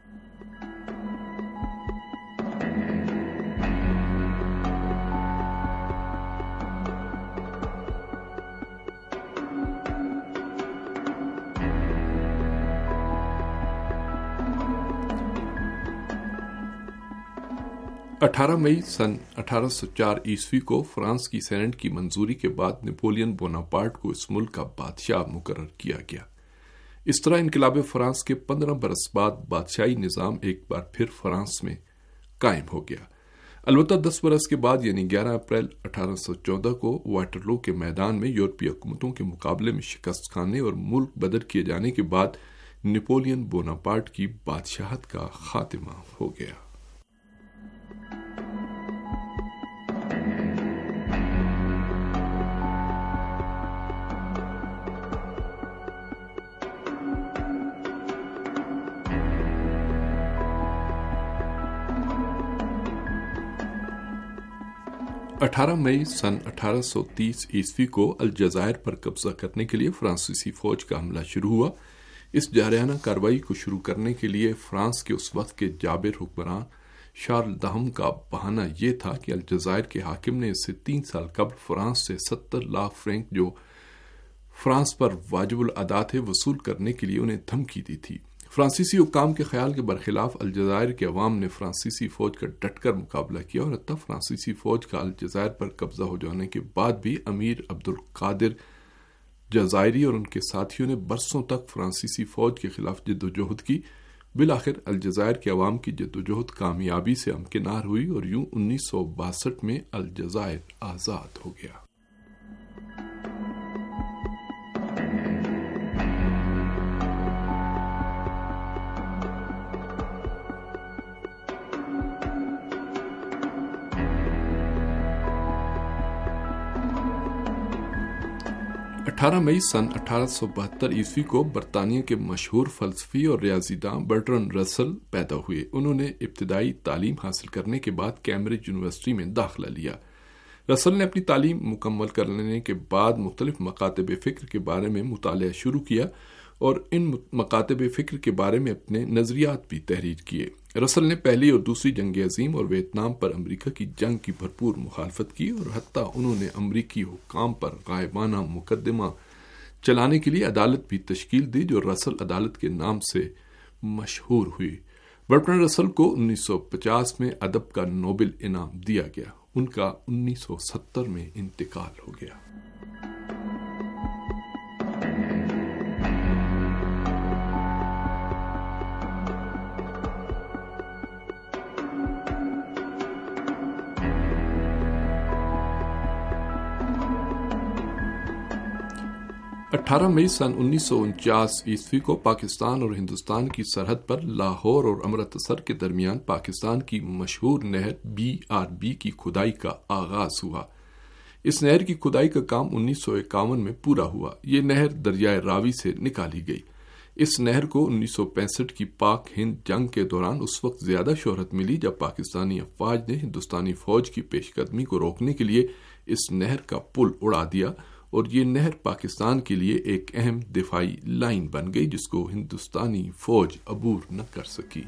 اٹھارہ مئی سن اٹھارہ سو چار عیسوی کو فرانس کی سینٹ کی منظوری کے بعد نپولین بوناپارٹ کو اس ملک کا بادشاہ مقرر کیا گیا۔ اس طرح انقلاب فرانس کے پندرہ برس بعد بادشاہی نظام ایک بار پھر فرانس میں قائم ہو گیا۔ البتہ دس برس کے بعد یعنی گیارہ اپریل اٹھارہ سو چودہ کو واٹرلو کے میدان میں یورپی حکومتوں کے مقابلے میں شکست کھانے اور ملک بدر کیے جانے کے بعد نپولین بوناپارٹ کی بادشاہت کا خاتمہ ہو گیا۔ اٹھارہ مئی سن اٹھارہ سو تیس عیسوی کو الجزائر پر قبضہ کرنے کے لیے فرانسیسی فوج کا حملہ شروع ہوا۔ اس جارحانہ کارروائی کو شروع کرنے کے لیے فرانس کے اس وقت کے جابر حکمران شارل دہم کا بہانہ یہ تھا کہ الجزائر کے حاکم نے اس سے تین سال قبل فرانس سے ستر لاکھ فرینک جو فرانس پر واجب الادا تھے وصول کرنے کے لیے انہیں دھمکی دی تھی۔ فرانسیسی حکام کے خیال کے برخلاف الجزائر کے عوام نے فرانسیسی فوج کا ڈٹ کر مقابلہ کیا اور حتیٰ فرانسیسی فوج کا الجزائر پر قبضہ ہو جانے کے بعد بھی امیر عبدالقادر جزائری اور ان کے ساتھیوں نے برسوں تک فرانسیسی فوج کے خلاف جدوجہد کی۔ بالآخر الجزائر کے عوام کی جدوجہد کامیابی سے ہمکنار ہوئی اور یوں انیس سو باسٹھ میں الجزائر آزاد ہو گیا۔ اٹھارہ مئی سن اٹھارہ سو بہتر عیسوی کو برطانیہ کے مشہور فلسفی اور ریاضی داں برٹرن رسل پیدا ہوئے۔ انہوں نے ابتدائی تعلیم حاصل کرنے کے بعد کیمبرج یونیورسٹی میں داخلہ لیا۔ رسل نے اپنی تعلیم مکمل کر لینے کے بعد مختلف مکاتب فکر کے بارے میں مطالعہ شروع کیا اور ان مکاتب فکر کے بارے میں اپنے نظریات بھی تحریر کیے۔ رسل نے پہلی اور دوسری جنگ عظیم اور ویتنام پر امریکہ کی جنگ کی بھرپور مخالفت کی اور حتیٰ انہوں نے امریکی حکام پر غائبانہ مقدمہ چلانے کے لیے عدالت بھی تشکیل دی جو رسل عدالت کے نام سے مشہور ہوئی۔ برٹرن رسل کو انیس سو پچاس میں ادب کا نوبل انعام دیا گیا۔ ان کا انیس سو ستر میں انتقال ہو گیا۔ اٹھارہ مئی سن انیس سو انچاس عیسوی کو پاکستان اور ہندوستان کی سرحد پر لاہور اور امرتسر کے درمیان پاکستان کی مشہور نہر بی آر بی کی کھدائی کا آغاز ہوا۔ اس نہر کی کھدائی کا کام انیس سو اکاون میں پورا ہوا۔ یہ نہر دریائے راوی سے نکالی گئی۔ اس نہر کو انیس سو پینسٹھ کی پاک ہند جنگ کے دوران اس وقت زیادہ شہرت ملی جب پاکستانی افواج نے ہندوستانی فوج کی پیش قدمی کو روکنے کے لیے اس نہر کا پل اڑا دیا اور یہ نہر پاکستان کے لیے ایک اہم دفاعی لائن بن گئی جس کو ہندوستانی فوج عبور نہ کر سکی۔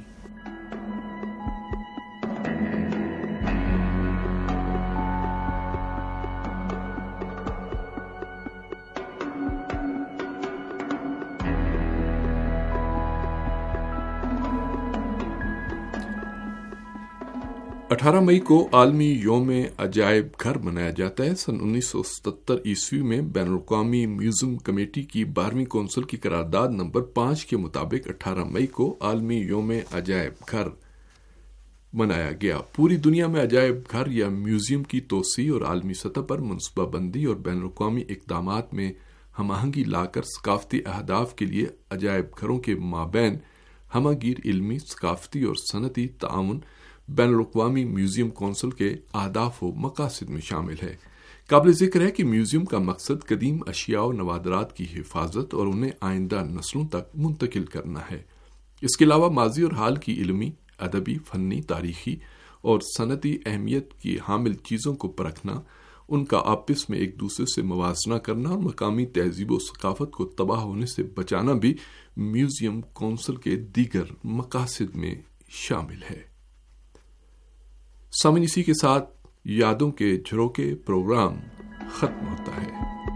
اٹھارہ مئی کو عالمی یوم عجائب گھر منایا جاتا ہے۔ سن انیس سو ستر عیسوی میں بین الاقوامی میوزیم کمیٹی کی بارہویں کونسل کی قرارداد نمبر پانچ کے مطابق اٹھارہ مئی کو عالمی یوم عجائب گھر منایا گیا۔ پوری دنیا میں عجائب گھر یا میوزیم کی توسیع اور عالمی سطح پر منصوبہ بندی اور بین الاقوامی اقدامات میں ہم آہنگی لا کر ثقافتی اہداف کے لیے عجائب گھروں کے مابین ہمہ گیر علمی، ثقافتی اور صنعتی تعاون بین الاقوامی میوزیم کونسل کے اہداف و مقاصد میں شامل ہے۔ قابل ذکر ہے کہ میوزیم کا مقصد قدیم اشیاء و نوادرات کی حفاظت اور انہیں آئندہ نسلوں تک منتقل کرنا ہے۔ اس کے علاوہ ماضی اور حال کی علمی، ادبی، فنی، تاریخی اور صنعتی اہمیت کی حامل چیزوں کو پرکھنا، ان کا آپس میں ایک دوسرے سے موازنہ کرنا اور مقامی تہذیب و ثقافت کو تباہ ہونے سے بچانا بھی میوزیم کونسل کے دیگر مقاصد میں شامل ہے۔ سامعین، اسی کے ساتھ یادوں کے جھروکے پروگرام ختم ہوتا ہے۔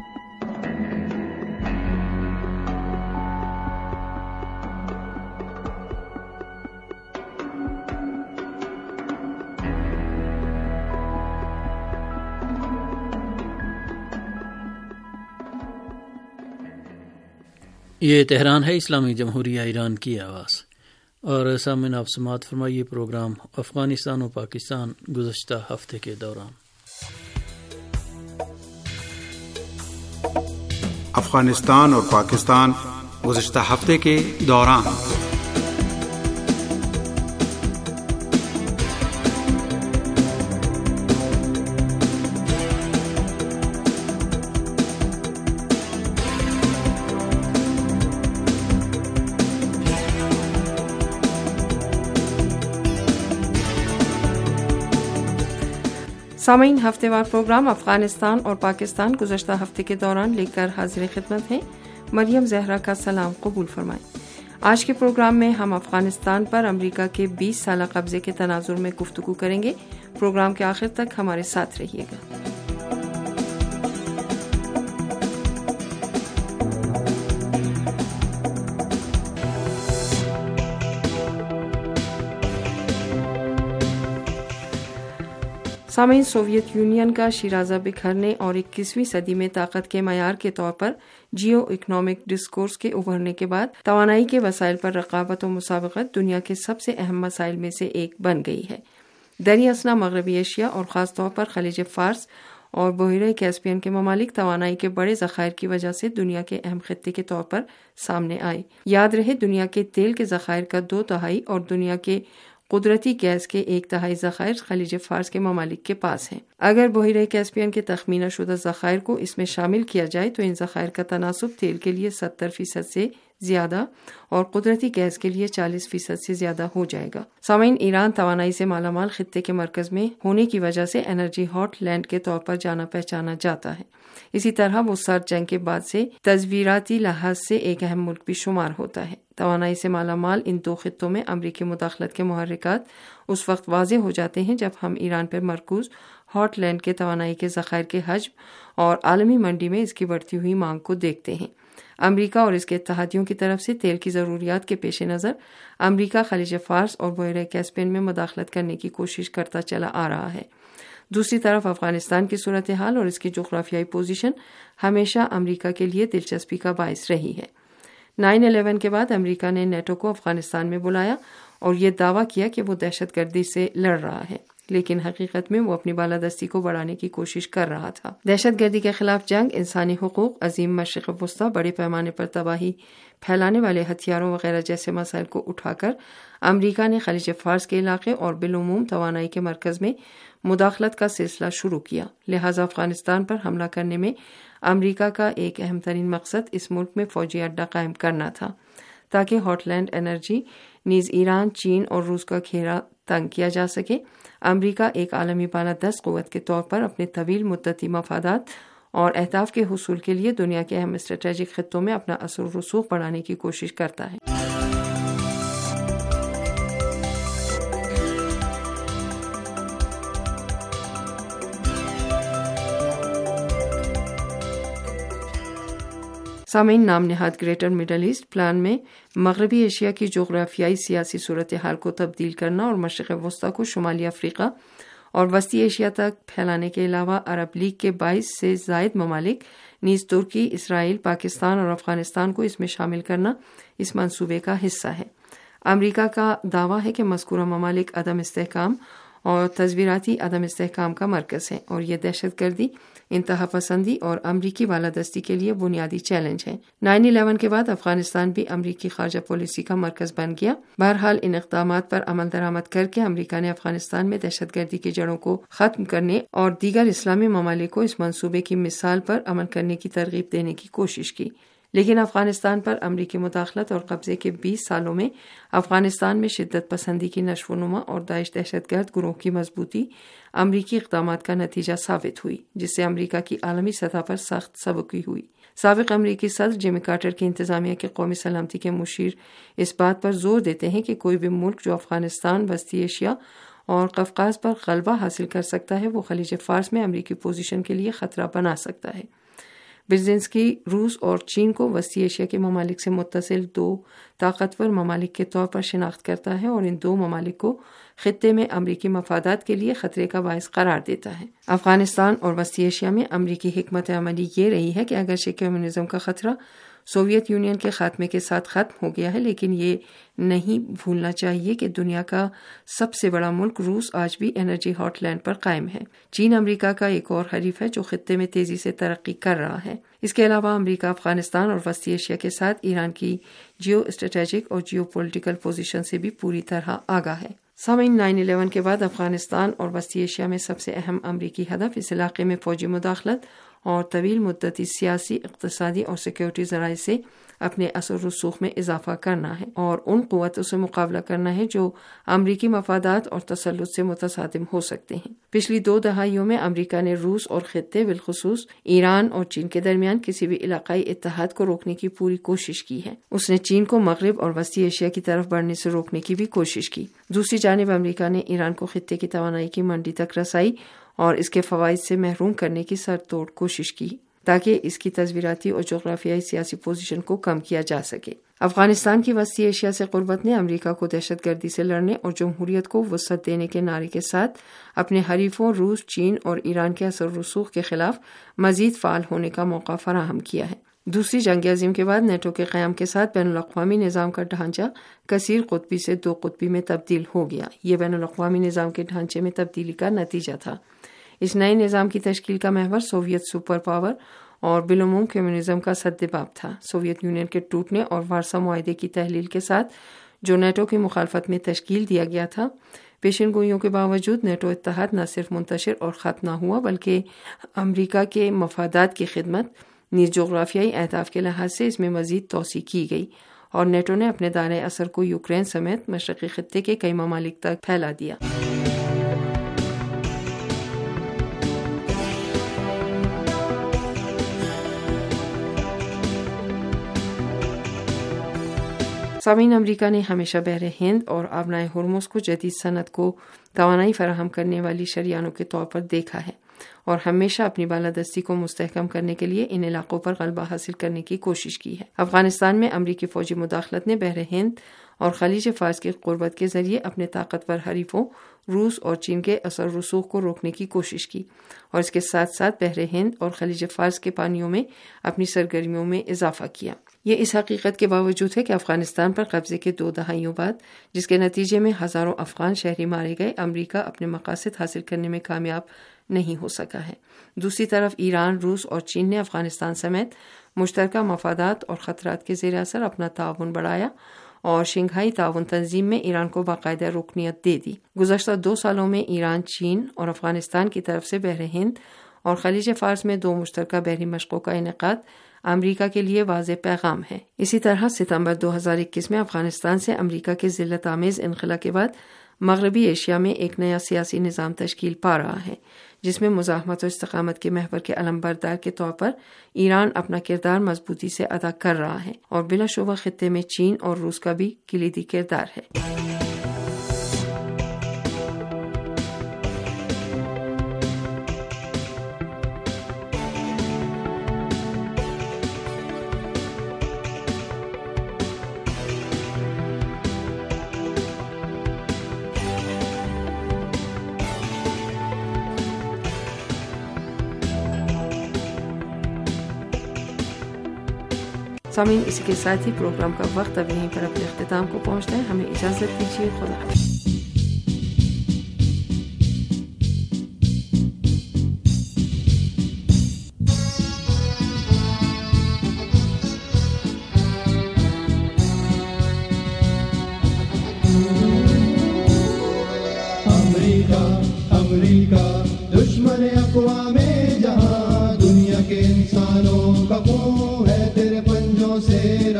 یہ تہران ہے، اسلامی جمہوریہ ایران کی آواز، اور سامعین آپ سماعت فرمائیے پروگرام افغانستان و پاکستان گزشتہ ہفتے کے دوران۔ افغانستان اور پاکستان گزشتہ ہفتے کے دوران۔ سامعین، ہفتے وار پروگرام افغانستان اور پاکستان گزشتہ ہفتے کے دوران لے کر حاضر خدمت ہیں۔ مریم زہرا کا سلام قبول فرمائیں۔ آج کے پروگرام میں ہم افغانستان پر امریکہ کے بیس سالہ قبضے کے تناظر میں گفتگو کریں گے۔ پروگرام کے آخر تک ہمارے ساتھ رہیے گا۔ سامعین، سوویت یونین کا شیرازہ بکھرنے اور اکیسویں صدی میں طاقت کے معیار کے طور پر جیو اکنامک ڈسکورس کے ابھرنے کے بعد توانائی کے وسائل پر رقابت و مسابقت دنیا کے سب سے اہم مسائل میں سے ایک بن گئی ہے۔ دری اثنا مغربی ایشیا اور خاص طور پر خلیج فارس اور بحیرہ کیسپیئن کے ممالک توانائی کے بڑے ذخائر کی وجہ سے دنیا کے اہم خطے کے طور پر سامنے آئے۔ یاد رہے، دنیا کے تیل کے ذخائر کا دو تہائی اور دنیا کے قدرتی گیس کے ایک تہائی ذخائر خلیج فارس کے ممالک کے پاس ہیں۔ اگر بحیرہ کیسپیئن کے تخمینہ شدہ ذخائر کو اس میں شامل کیا جائے تو ان ذخائر کا تناسب تیل کے لیے ستر فیصد سے زیادہ اور قدرتی گیس کے لیے چالیس فیصد سے زیادہ ہو جائے گا۔ سامعین، ایران توانائی سے مالا مال خطے کے مرکز میں ہونے کی وجہ سے انرجی ہاٹ لینڈ کے طور پر جانا پہچانا جاتا ہے۔ اسی طرح وہ سرد جنگ کے بعد سے تصویراتی لحاظ سے ایک اہم ملک بھی شمار ہوتا ہے۔ توانائی سے مالا مال ان دو خطوں میں امریکی مداخلت کے محرکات اس وقت واضح ہو جاتے ہیں جب ہم ایران پر مرکوز ہاٹ لینڈ کے توانائی کے ذخائر کے حجم اور عالمی منڈی میں اس کی بڑھتی ہوئی مانگ کو دیکھتے ہیں۔ امریکہ اور اس کے اتحادیوں کی طرف سے تیل کی ضروریات کے پیش نظر امریکہ خلیج فارس اور بحیرہ کیسپیئن میں مداخلت کرنے کی کوشش کرتا چلا آ رہا ہے۔ دوسری طرف افغانستان کی صورتحال اور اس کی جغرافیائی پوزیشن ہمیشہ امریکہ کے لیے دلچسپی کا باعث رہی ہے۔ نائن الیون کے بعد امریکہ نے نیٹو کو افغانستان میں بلایا اور یہ دعویٰ کیا کہ وہ دہشت گردی سے لڑ رہا ہے، لیکن حقیقت میں وہ اپنی بالادستی کو بڑھانے کی کوشش کر رہا تھا۔ دہشت گردی کے خلاف جنگ، انسانی حقوق، عظیم مشرق وسطیٰ، بڑے پیمانے پر تباہی پھیلانے والے ہتھیاروں وغیرہ جیسے مسائل کو اٹھا کر امریکہ نے خلیج فارس کے علاقے اور بالعموم توانائی کے مرکز میں مداخلت کا سلسلہ شروع کیا۔ لہٰذا افغانستان پر حملہ کرنے میں امریکہ کا ایک اہم ترین مقصد اس ملک میں فوجی اڈہ قائم کرنا تھا تاکہ ہاٹ لینڈ انرجی نیز ایران، چین اور روس کا گھیرا تنگ کیا جا سکے۔ امریکہ ایک عالمی بالادست قوت کے طور پر اپنے طویل مدتی مفادات اور اہداف کے حصول کے لیے دنیا کے اہم اسٹریٹجک خطوں میں اپنا اثر و رسوخ بڑھانے کی کوشش کرتا ہے۔ سامعین، نام نہاد گریٹر مڈل ایسٹ پلان میں مغربی ایشیا کی جغرافیائی سیاسی صورتحال کو تبدیل کرنا اور مشرق وسطیٰ کو شمالی افریقہ اور وسطی ایشیا تک پھیلانے کے علاوہ عرب لیگ کے بائیس سے زائد ممالک نیز ترکی، اسرائیل، پاکستان اور افغانستان کو اس میں شامل کرنا اس منصوبے کا حصہ ہے۔ امریکہ کا دعویٰ ہے کہ مذکورہ ممالک عدم استحکام اور تصویراتی عدم استحکام کا مرکز ہے، اور یہ دہشت گردی، انتہا پسندی اور امریکی بالادستی کے لیے بنیادی چیلنج ہے۔ نائن الیون کے بعد افغانستان بھی امریکی خارجہ پالیسی کا مرکز بن گیا۔ بہرحال ان اقدامات پر عمل درآمد کر کے امریکہ نے افغانستان میں دہشت گردی کی جڑوں کو ختم کرنے اور دیگر اسلامی ممالک کو اس منصوبے کی مثال پر عمل کرنے کی ترغیب دینے کی کوشش کی، لیکن افغانستان پر امریکی مداخلت اور قبضے کے بیس سالوں میں افغانستان میں شدت پسندی کی نشو و نما اور داعش دہشت گرد گروہ کی مضبوطی امریکی اقدامات کا نتیجہ ثابت ہوئی، جس سے امریکہ کی عالمی سطح پر سخت سبکی ہوئی۔ سابق امریکی صدر جیمی کارٹر کی انتظامیہ کے قومی سلامتی کے مشیر اس بات پر زور دیتے ہیں کہ کوئی بھی ملک جو افغانستان، وسطی ایشیا اور قفقاز پر غلبہ حاصل کر سکتا ہے وہ خلیج فارس میں امریکی پوزیشن کے لیے خطرہ بنا سکتا ہے۔ برزنسکی روس اور چین کو وسطی ایشیا کے ممالک سے متصل دو طاقتور ممالک کے طور پر شناخت کرتا ہے اور ان دو ممالک کو خطے میں امریکی مفادات کے لیے خطرے کا باعث قرار دیتا ہے۔ افغانستان اور وسطی ایشیا میں امریکی حکمت عملی یہ رہی ہے کہ اگرچہ کمیونزم کا خطرہ سوویت یونین کے خاتمے کے ساتھ ختم ہو گیا ہے، لیکن یہ نہیں بھولنا چاہیے کہ دنیا کا سب سے بڑا ملک روس آج بھی انرجی ہاٹ لینڈ پر قائم ہے۔ چین امریکہ کا ایک اور حریف ہے جو خطے میں تیزی سے ترقی کر رہا ہے۔ اس کے علاوہ امریکہ افغانستان اور وسطی ایشیا کے ساتھ ایران کی جیو اسٹریٹجک اور جیو پولیٹیکل پوزیشن سے بھی پوری طرح آگاہ ہے۔ سامعین، نائن الیون کے بعد افغانستان اور وسطی ایشیا میں سب سے اہم امریکی ہدف اس علاقے میں فوجی مداخلت اور طویل مدتی سیاسی، اقتصادی اور سیکیورٹی ذرائع سے اپنے اثر رسوخ میں اضافہ کرنا ہے اور ان قوتوں سے مقابلہ کرنا ہے جو امریکی مفادات اور تسلط سے متصادم ہو سکتے ہیں۔ پچھلی دو دہائیوں میں امریکہ نے روس اور خطے بالخصوص ایران اور چین کے درمیان کسی بھی علاقائی اتحاد کو روکنے کی پوری کوشش کی ہے۔ اس نے چین کو مغرب اور وسطی ایشیا کی طرف بڑھنے سے روکنے کی بھی کوشش کی۔ دوسری جانب امریکہ نے ایران کو خطے کی توانائی کی منڈی تک رسائی اور اس کے فوائد سے محروم کرنے کی سر توڑ کوشش کی تاکہ اس کی تصویراتی اور جغرافیائی سیاسی پوزیشن کو کم کیا جا سکے۔ افغانستان کی وسطی ایشیا سے قربت نے امریکہ کو دہشت گردی سے لڑنے اور جمہوریت کو وسعت دینے کے نعرے کے ساتھ اپنے حریفوں روس، چین اور ایران کے اثر رسوخ کے خلاف مزید فعال ہونے کا موقع فراہم کیا ہے۔ دوسری جنگ عظیم کے بعد نیٹو کے قیام کے ساتھ بین الاقوامی نظام کا ڈھانچہ کثیر قطبی سے دو قطبی میں تبدیل ہو گیا۔ یہ بین الاقوامی نظام کے ڈھانچے میں تبدیلی کا نتیجہ تھا۔ اس نئے نظام کی تشکیل کا محور سوویت سپر پاور اور بالعموم کمیونزم کا سدباب تھا۔ سوویت یونین کے ٹوٹنے اور وارسا معاہدے کی تحلیل کے ساتھ جو نیٹو کی مخالفت میں تشکیل دیا گیا تھا، پیشن گوئیوں کے باوجود نیٹو اتحاد نہ صرف منتشر اور ختم نہ ہوا بلکہ امریکہ کے مفادات کی خدمت نیز جغرافیائی اہداف کے لحاظ سے اس میں مزید توسیع کی گئی اور نیٹو نے اپنے دائرۂ اثر کو یوکرین سمیت مشرقی خطے کے کئی ممالک تک پھیلا دیا۔ سامعین، امریکہ نے ہمیشہ بحر ہند اور آبنائے ہرمز کو جدید صنعت کو توانائی فراہم کرنے والی شریانوں کے طور پر دیکھا ہے اور ہمیشہ اپنی بالادستی کو مستحکم کرنے کے لیے ان علاقوں پر غلبہ حاصل کرنے کی کوشش کی ہے۔ افغانستان میں امریکی فوجی مداخلت نے بحر ہند اور خلیج فارس کی قربت کے ذریعے اپنے طاقتور حریفوں روس اور چین کے اثر رسوخ کو روکنے کی کوشش کی اور اس کے ساتھ ساتھ بحر ہند اور خلیج فارس کے پانیوں میں اپنی سرگرمیوں میں اضافہ کیا۔ یہ اس حقیقت کے باوجود ہے کہ افغانستان پر قبضے کے دو دہائیوں بعد، جس کے نتیجے میں ہزاروں افغان شہری مارے گئے، امریکہ اپنے مقاصد حاصل کرنے میں کامیاب نہیں ہو سکا ہے۔ دوسری طرف ایران، روس اور چین نے افغانستان سمیت مشترکہ مفادات اور خطرات کے زیر اثر اپنا تعاون بڑھایا اور شنگھائی تعاون تنظیم میں ایران کو باقاعدہ رکنیت دے دی۔ گزشتہ دو سالوں میں ایران، چین اور افغانستان کی طرف سے بحر ہند اور خلیج فارس میں دو مشترکہ بحری مشقوں کا انعقاد امریکہ کے لیے واضح پیغام ہے۔ اسی طرح ستمبر دو ہزار اکیس میں افغانستان سے امریکہ کے ذلت آمیز انخلا کے بعد مغربی ایشیا میں ایک نیا سیاسی نظام تشکیل پا رہا ہے، جس میں مزاحمت و استقامت کے محور کے علم بردار کے طور پر ایران اپنا کردار مضبوطی سے ادا کر رہا ہے اور بلا شبہ خطے میں چین اور روس کا بھی کلیدی کردار ہے۔ سامعین، اسی کے ساتھ ہی پروگرام کا وقت اب یہیں پر اپنے اختتام کو پہنچتا ہے۔ ہمیں اجازت دیجیے، خدا حافظ۔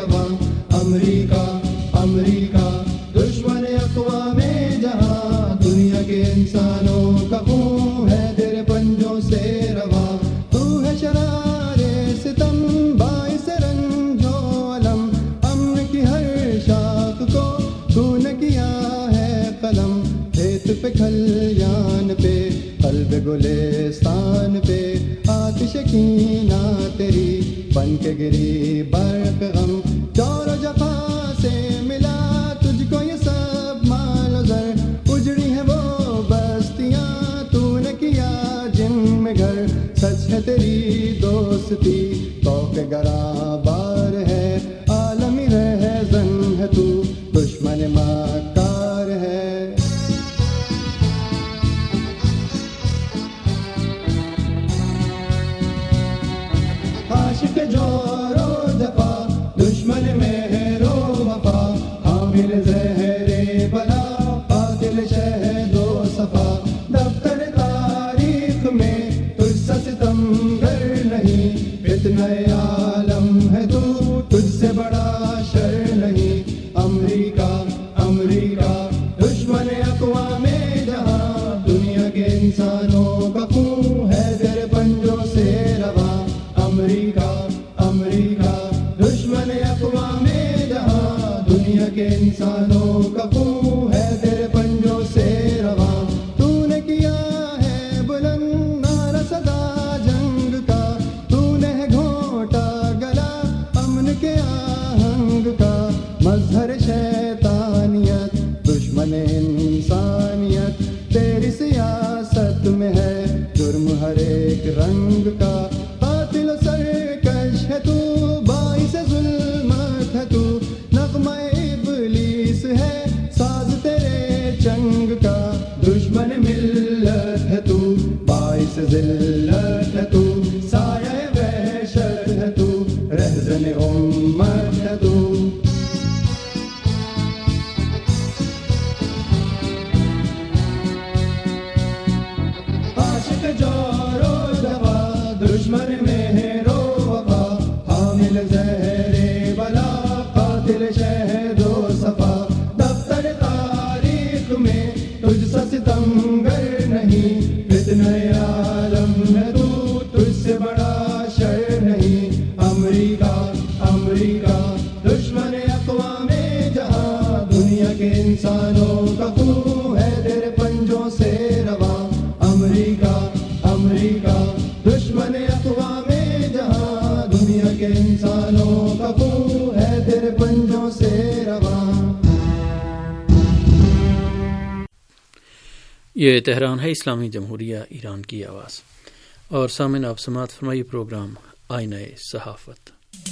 رواں امریکہ امریکہ دشمن اقوام جہاں دنیا کے انسانوں کا خون ہے تیرے پنجوں سے رواں تو ہے شرار ستم باعث رنج و علم امن کی ہر شاخ کو تو نے کیا ہے قلم کھیت پہ کھلیان پہ قلب گلستان پہ آتش کینہ تیری بن کے گری برق غم چور و جفا سے ملا تجھ کو یہ سب مال و زر اجڑی ہیں وہ بستیاں تو نے کیا جن میں گھر سچ ہے تیری دوستی توق گراں بار ہے عالمی رہزن ہے تو دشمن مکار ہے عاشق جور و جفا دشمن مہر و وفا حامل زہر بلا قاتل شہد و صفا دفتر تاریخ میں تجھ سے ستمگر نہیں فتنہ عالم ہے تو تجھ سے بڑا شر نہیں امریکہ امریکہ دشمن اقوام جہاں دنیا کے انسانوں کا خون ہے تیرے پنجوں سے رواں امریکہ امریکہ دشمن اقوام جہاں دنیا کے انسانوں کا خون ہے تیرے پنجوں سے رواں تو نے کیا ہے بلند نعرہ صدا جنگ کا تو نے گھونٹا گلا امن کے آہنگ کا مظہر شیطانیت دشمن انسانیت تیری سیاست میں ہے جرم ہر ایک رنگ کا قاتل و سرکش ہے تو باعث ظلمت ہے تو نغمہ ابلیس ہے ساز تیرے چنگ کا دشمن ملت ہے تو باعث ذلت ہے تو سایہ وحشت ہے تو رہزن امت ہے تو عاشق جور و جفا دشمن مہر و وفا حامل زہر بلا قاتل شہد و صفا دفتر تاریخ میں تجھ سے ستمگر نہیں فتنہ عالم ہے تو تجھ سے بڑا شر نہیں امریکہ امریکہ دشمن اقوام جہاں دنیا کے انسانوں کا خون ہے تیرے پنجوں سے رواں امریکہ امریکہ دشمن اقوام جہاں دنیا کے انسانوں کا خون ہے تیرے پنجوں سے رواں یہ تہران ہے اسلامی جمہوریہ ایران کی آواز اور سامعین آپ سماعت فرمائی پروگرام آئینہ صحافت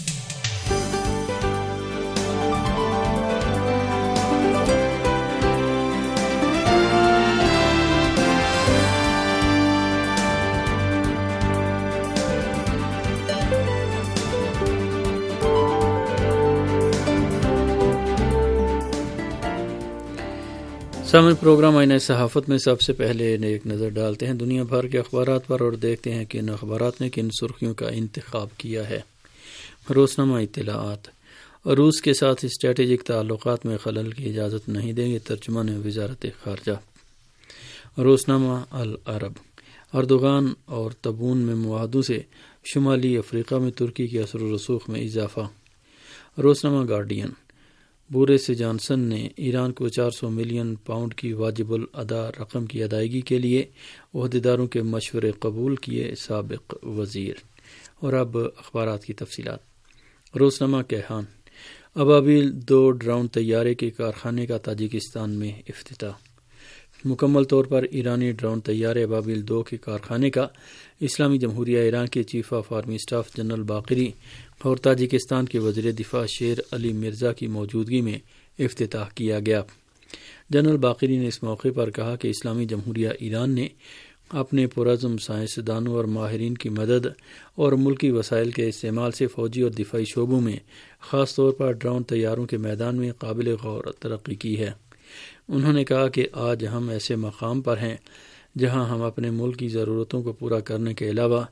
سامعین پروگرام آئینہ صحافت میں سب سے پہلے ایک نظر ڈالتے ہیں دنیا بھر کے اخبارات پر اور دیکھتے ہیں کہ ان اخبارات نے کن سرخیوں کا انتخاب کیا ہے۔ روزنامہ اطلاعات، روس کے ساتھ اسٹریٹجک تعلقات میں خلل کی اجازت نہیں دیں گے ترجمان وزارت خارجہ۔ روزنامہ العرب، اردوغان اور تبون میں معاہدوں سے شمالی افریقہ میں ترکی کے اثر و رسوخ میں اضافہ۔ روزنامہ گارڈین، بورس جانسن نے ایران کو چار سو ملین پاؤنڈ کی واجب الادا رقم کی ادائیگی کے لیے عہدیداروں کے مشورے قبول کیے سابق وزیر۔ اور اب اخبارات کی تفصیلات۔ روزنامہ کیہان، ابابیل دو ڈرون طیارے کے کارخانے کا تاجکستان میں افتتاح۔ مکمل طور پر ایرانی ڈرون طیارے ابابیل دو کے کارخانے کا اسلامی جمہوریہ ایران کے chief of army staff general Bagheri اور تاجکستان کے وزیر دفاع شیر علی مرزا کی موجودگی میں افتتاح کیا گیا۔ جنرل باقری نے اس موقع پر کہا کہ اسلامی جمہوریہ ایران نے اپنے پرعزم سائنسدانوں اور ماہرین کی مدد اور ملکی وسائل کے استعمال سے فوجی اور دفاعی شعبوں میں خاص طور پر ڈرون طیاروں کے میدان میں قابل غور ترقی کی ہے۔ انہوں نے کہا کہ آج ہم ایسے مقام پر ہیں جہاں ہم اپنے ملک کی ضرورتوں کو پورا کرنے کے علاوہ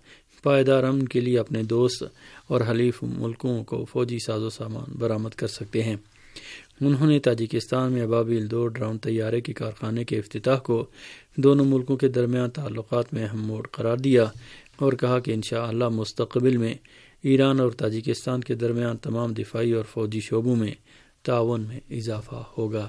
پائیدار امن کے لیے اپنے دوست اور حلیف ملکوں کو فوجی ساز و سامان برآمد کر سکتے ہیں۔ انہوں نے تاجکستان میں ابابیل دو ڈرون طیارے کے کارخانے کے افتتاح کو دونوں ملکوں کے درمیان تعلقات میں اہم موڑ قرار دیا اور کہا کہ انشاءاللہ مستقبل میں ایران اور تاجکستان کے درمیان تمام دفاعی اور فوجی شعبوں میں تعاون میں اضافہ ہوگا۔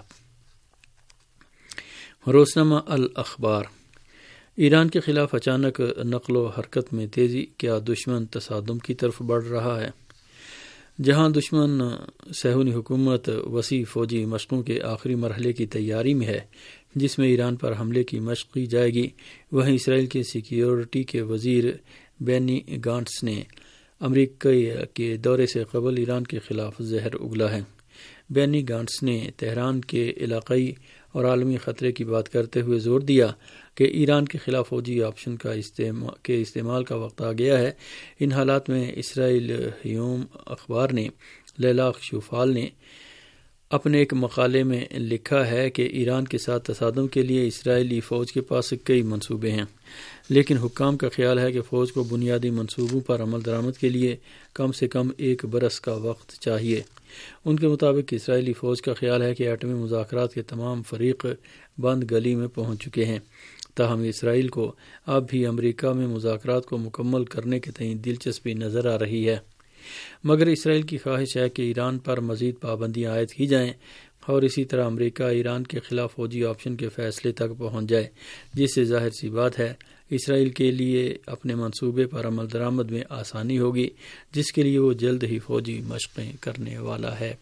روزنامہ الاخبار: ایران کے خلاف اچانک نقل و حرکت میں تیزی، کیا دشمن تصادم کی طرف بڑھ رہا ہے؟ جہاں دشمن صہیونی حکومت وسیع فوجی مشقوں کے آخری مرحلے کی تیاری میں ہے جس میں ایران پر حملے کی مشق کی جائے گی، وہیں اسرائیل کے سیکیورٹی کے وزیر بینی گانٹس نے امریکہ کے دورے سے قبل ایران کے خلاف زہر اگلا ہے۔ بینی گانٹس نے تہران کے علاقائی اور عالمی خطرے کی بات کرتے ہوئے زور دیا کہ ایران کے خلاف فوجی آپشن کا استعمال کے استعمال کا وقت آ گیا ہے۔ ان حالات میں اسرائیل یوم اخبار نے لیلاق شوفال نے اپنے ایک مقالے میں لکھا ہے کہ ایران کے ساتھ تصادم کے لیے اسرائیلی فوج کے پاس کئی منصوبے ہیں، لیکن حکام کا خیال ہے کہ فوج کو بنیادی منصوبوں پر عمل درآمد کے لیے کم سے کم ایک برس کا وقت چاہیے۔ ان کے مطابق اسرائیلی فوج کا خیال ہے کہ ایٹمی مذاکرات کے تمام فریق بند گلی میں پہنچ چکے ہیں، تاہم اسرائیل کو اب بھی امریکہ میں مذاکرات کو مکمل کرنے کے تئیں دلچسپی نظر آ رہی ہے، مگر اسرائیل کی خواہش ہے کہ ایران پر مزید پابندیاں عائد کی جائیں اور اسی طرح امریکہ ایران کے خلاف فوجی آپشن کے فیصلے تک پہنچ جائے، جس سے ظاہر سی بات ہے اسرائیل کے لیے اپنے منصوبے پر عمل درآمد میں آسانی ہوگی، جس کے لیے وہ جلد ہی فوجی مشقیں کرنے والا ہے۔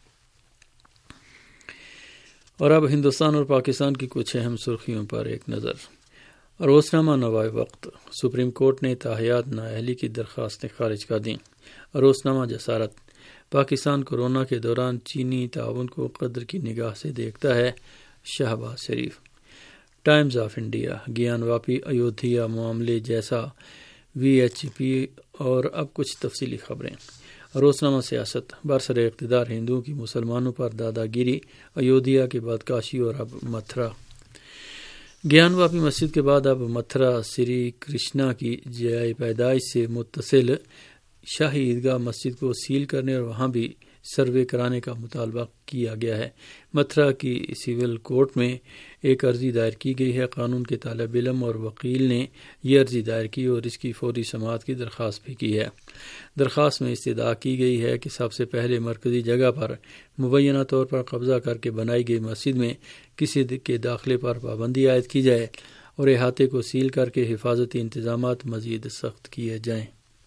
اور اب ہندوستان اور پاکستان کی کچھ اہم سرخیوں پر ایک نظر۔ روزنامہ نوائے وقت: سپریم کورٹ نے تاحیات نااہلی کی درخواستیں خارج کر دیں۔ روزنامہ جسارت: پاکستان کورونا کے دوران چینی تعاون کو قدر کی نگاہ سے دیکھتا ہے، Shahbaz Sharif. Times of India: Gyanvapi Ayodhya معاملے جیسا وی ایچ پی اور اب کچھ تفصیلی خبریں۔ روزنامہ سیاست: برسر اقتدار ہندوؤں کی مسلمانوں پر دادا گیری، ایودھیا کے بعد کاشی اور اب متھرا۔ گیان واپی مسجد کے بعد اب متھرا سری کرشنا کی جائے پیدائش سے متصل شاہی عیدگاہ مسجد کو سیل کرنے اور وہاں بھی سروے کرانے کا مطالبہ کیا گیا ہے۔ متھرا کی سول کورٹ میں ایک عرضی دائر کی گئی ہے۔ قانون کے طالب علم اور وکیل نے یہ عرضی دائر کی اور اس کی فوری سماعت کی درخواست بھی کی ہے۔ درخواست میں استدعا کی گئی ہے کہ سب سے پہلے مرکزی جگہ پر مبینہ طور پر قبضہ کر کے بنائی گئی مسجد میں کسی کے داخلے پر پابندی عائد کی جائے اور احاطے کو سیل کر کے حفاظتی انتظامات مزید سخت کیے جائیں۔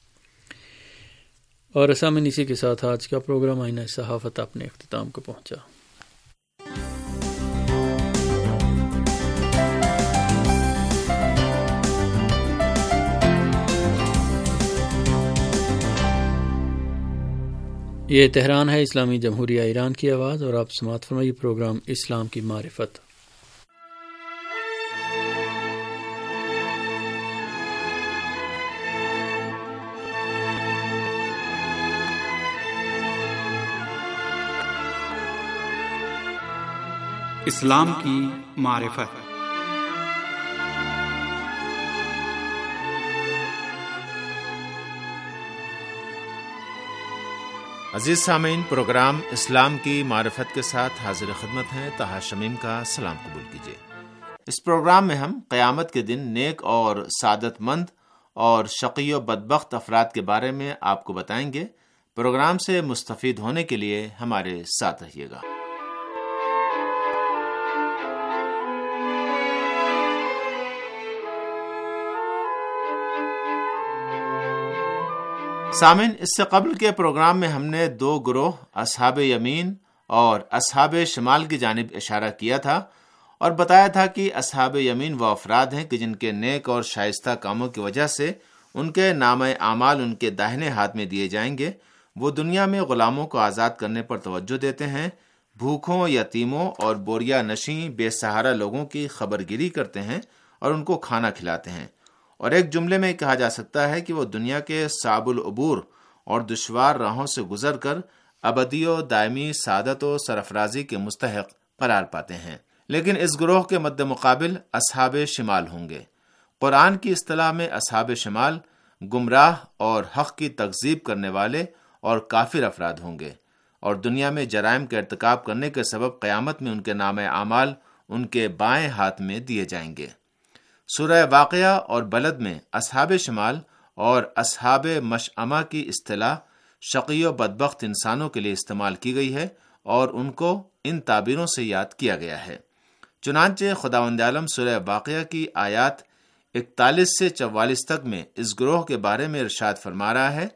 اور اسامین اسی کے ساتھ آج کا پروگرام آئینہ صحافت اپنے اختتام کو پہنچا۔ یہ تہران ہے، اسلامی جمہوریہ ایران کی آواز، اور آپ سماعت فرمائیے پروگرام اسلام کی معرفت۔ اسلام کی معرفت۔ عزیز سامعین، پروگرام اسلام کی معرفت کے ساتھ حاضر خدمت ہیں۔ طاہر شمیم کا سلام قبول کیجیے۔ اس پروگرام میں ہم قیامت کے دن نیک اور سعادت مند اور شقی و بدبخت افراد کے بارے میں آپ کو بتائیں گے۔ پروگرام سے مستفید ہونے کے لیے ہمارے ساتھ رہیے گا۔ سامعین، اس سے قبل کے پروگرام میں ہم نے دو گروہ اصحاب یمین اور اصحاب شمال کی جانب اشارہ کیا تھا اور بتایا تھا کہ اصحاب یمین وہ افراد ہیں کہ جن کے نیک اور شائستہ کاموں کی وجہ سے ان کے نامہ اعمال ان کے داہنے ہاتھ میں دیے جائیں گے۔ وہ دنیا میں غلاموں کو آزاد کرنے پر توجہ دیتے ہیں، بھوکھوں، یتیموں اور بوریا نشیں بے سہارا لوگوں کی خبر گیری کرتے ہیں اور ان کو کھانا کھلاتے ہیں، اور ایک جملے میں کہا جا سکتا ہے کہ وہ دنیا کے صعب العبور اور دشوار راہوں سے گزر کر ابدی و دائمی سعادت و سرفرازی کے مستحق قرار پاتے ہیں۔ لیکن اس گروہ کے مد مقابل اصحاب شمال ہوں گے۔ قرآن کی اصطلاح میں اصحاب شمال گمراہ اور حق کی تکذیب کرنے والے اور کافر افراد ہوں گے، اور دنیا میں جرائم کا ارتکاب کرنے کے سبب قیامت میں ان کے نام اعمال ان کے بائیں ہاتھ میں دیے جائیں گے۔ سورہ واقعہ اور بلد میں اصحاب شمال اور اصحاب مشأمہ کی اصطلاح شقی و بدبخت انسانوں کے لیے استعمال کی گئی ہے اور ان کو ان تعبیروں سے یاد کیا گیا ہے۔ چنانچہ خداوند عالم سورہ واقعہ کی آیات اکتالیس سے چوالیس تک میں اس گروہ کے بارے میں ارشاد فرما رہا ہے،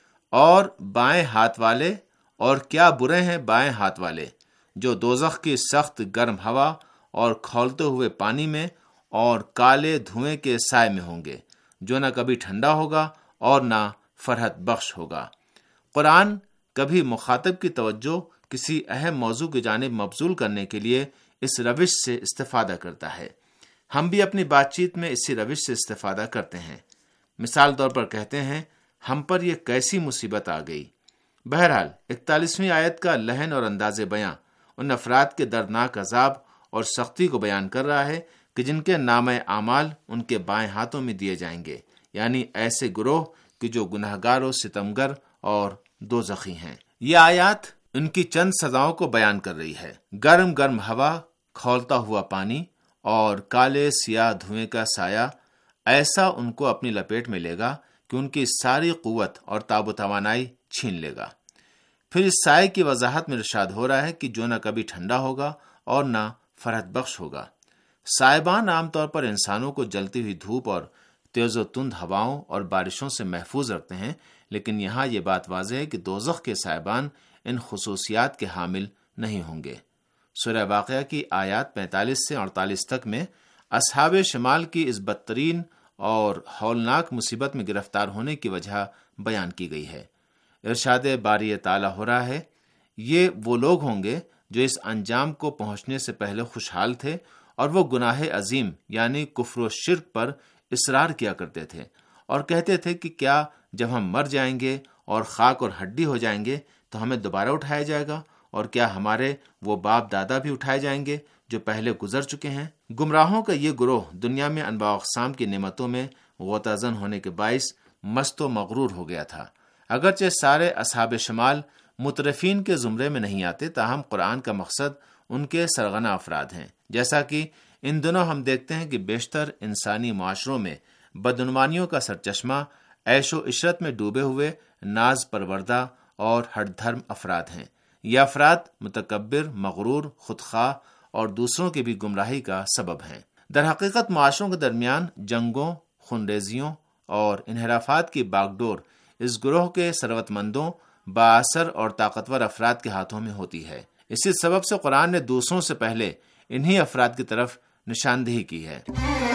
اور بائیں ہاتھ والے، اور کیا برے ہیں بائیں ہاتھ والے، جو دوزخ کی سخت گرم ہوا اور کھولتے ہوئے پانی میں اور کالے دھوئیں کے سائے میں ہوں گے، جو نہ کبھی ٹھنڈا ہوگا اور نہ فرحت بخش ہوگا۔ قرآن کبھی مخاطب کی توجہ کسی اہم موضوع کی جانب مبذول کرنے کے لیے اس روش سے استفادہ کرتا ہے۔ ہم بھی اپنی بات چیت میں اسی روش سے استفادہ کرتے ہیں۔ مثال طور پر کہتے ہیں، ہم پر یہ کیسی مصیبت آ گئی۔ بہرحال اکتالیسویں آیت کا لحن اور انداز بیاں ان افراد کے دردناک عذاب اور سختی کو بیان کر رہا ہے کہ جن کے نام اعمال ان کے بائیں ہاتھوں میں دیے جائیں گے، یعنی ایسے گروہ کہ جو گناہگار و ستمگر اور دوزخی ہیں۔ یہ آیات ان کی چند سزاؤں کو بیان کر رہی ہے۔ گرم گرم ہوا، کھولتا ہوا پانی اور کالے سیاہ دھوئیں کا سایہ ایسا ان کو اپنی لپیٹ میں لے گا کہ ان کی ساری قوت اور تاب و توانائی چھین لے گا۔ پھر اس سائے کی وضاحت میں ارشاد ہو رہا ہے کہ جو نہ کبھی ٹھنڈا ہوگا اور نہ فرحت بخش ہوگا۔ سائبان عام طور پر انسانوں کو جلتی ہوئی دھوپ اور تیز و تند ہواؤں اور بارشوں سے محفوظ رکھتے ہیں، لیکن یہاں یہ بات واضح ہے کہ دوزخ کے سائبان ان خصوصیات کے حامل نہیں ہوں گے۔ سورہ واقعہ کی آیات پینتالیس سے اڑتالیس تک میں اصحاب شمال کی اس بدترین اور ہولناک مصیبت میں گرفتار ہونے کی وجہ بیان کی گئی ہے۔ ارشاد باری تعالیٰ ہو رہا ہے، یہ وہ لوگ ہوں گے جو اس انجام کو پہنچنے سے پہلے خوشحال تھے اور وہ گناہ عظیم یعنی کفر و شرک پر اصرار کیا کرتے تھے، اور کہتے تھے کہ کیا جب ہم مر جائیں گے اور خاک اور ہڈی ہو جائیں گے تو ہمیں دوبارہ اٹھایا جائے گا، اور کیا ہمارے وہ باپ دادا بھی اٹھائے جائیں گے جو پہلے گزر چکے ہیں۔ گمراہوں کا یہ گروہ دنیا میں انواع اقسام کی نعمتوں میں غوطہ زن ہونے کے باعث مست و مغرور ہو گیا تھا۔ اگرچہ سارے اصحاب شمال مترفین کے زمرے میں نہیں آتے، تاہم قرآن کا مقصد ان کے سرغنہ افراد ہیں۔ جیسا کہ ان دنوں ہم دیکھتے ہیں کہ بیشتر انسانی معاشروں میں بدعنوانیوں کا سرچشمہ عیش و عشرت میں ڈوبے ہوئے ناز پروردہ اور ہٹ دھرم افراد ہیں۔ یہ افراد متکبر، مغرور، خودخواہ اور دوسروں کی بھی گمراہی کا سبب ہیں۔ در حقیقت معاشروں کے درمیان جنگوں، خونریزیوں اور انحرافات کی باغ ڈور اس گروہ کے ثروت مندوں، بااثر اور طاقتور افراد کے ہاتھوں میں ہوتی ہے۔ اسی سبب سے قرآن نے دوسروں سے پہلے انہی افراد کی طرف نشاندہی کی ہے۔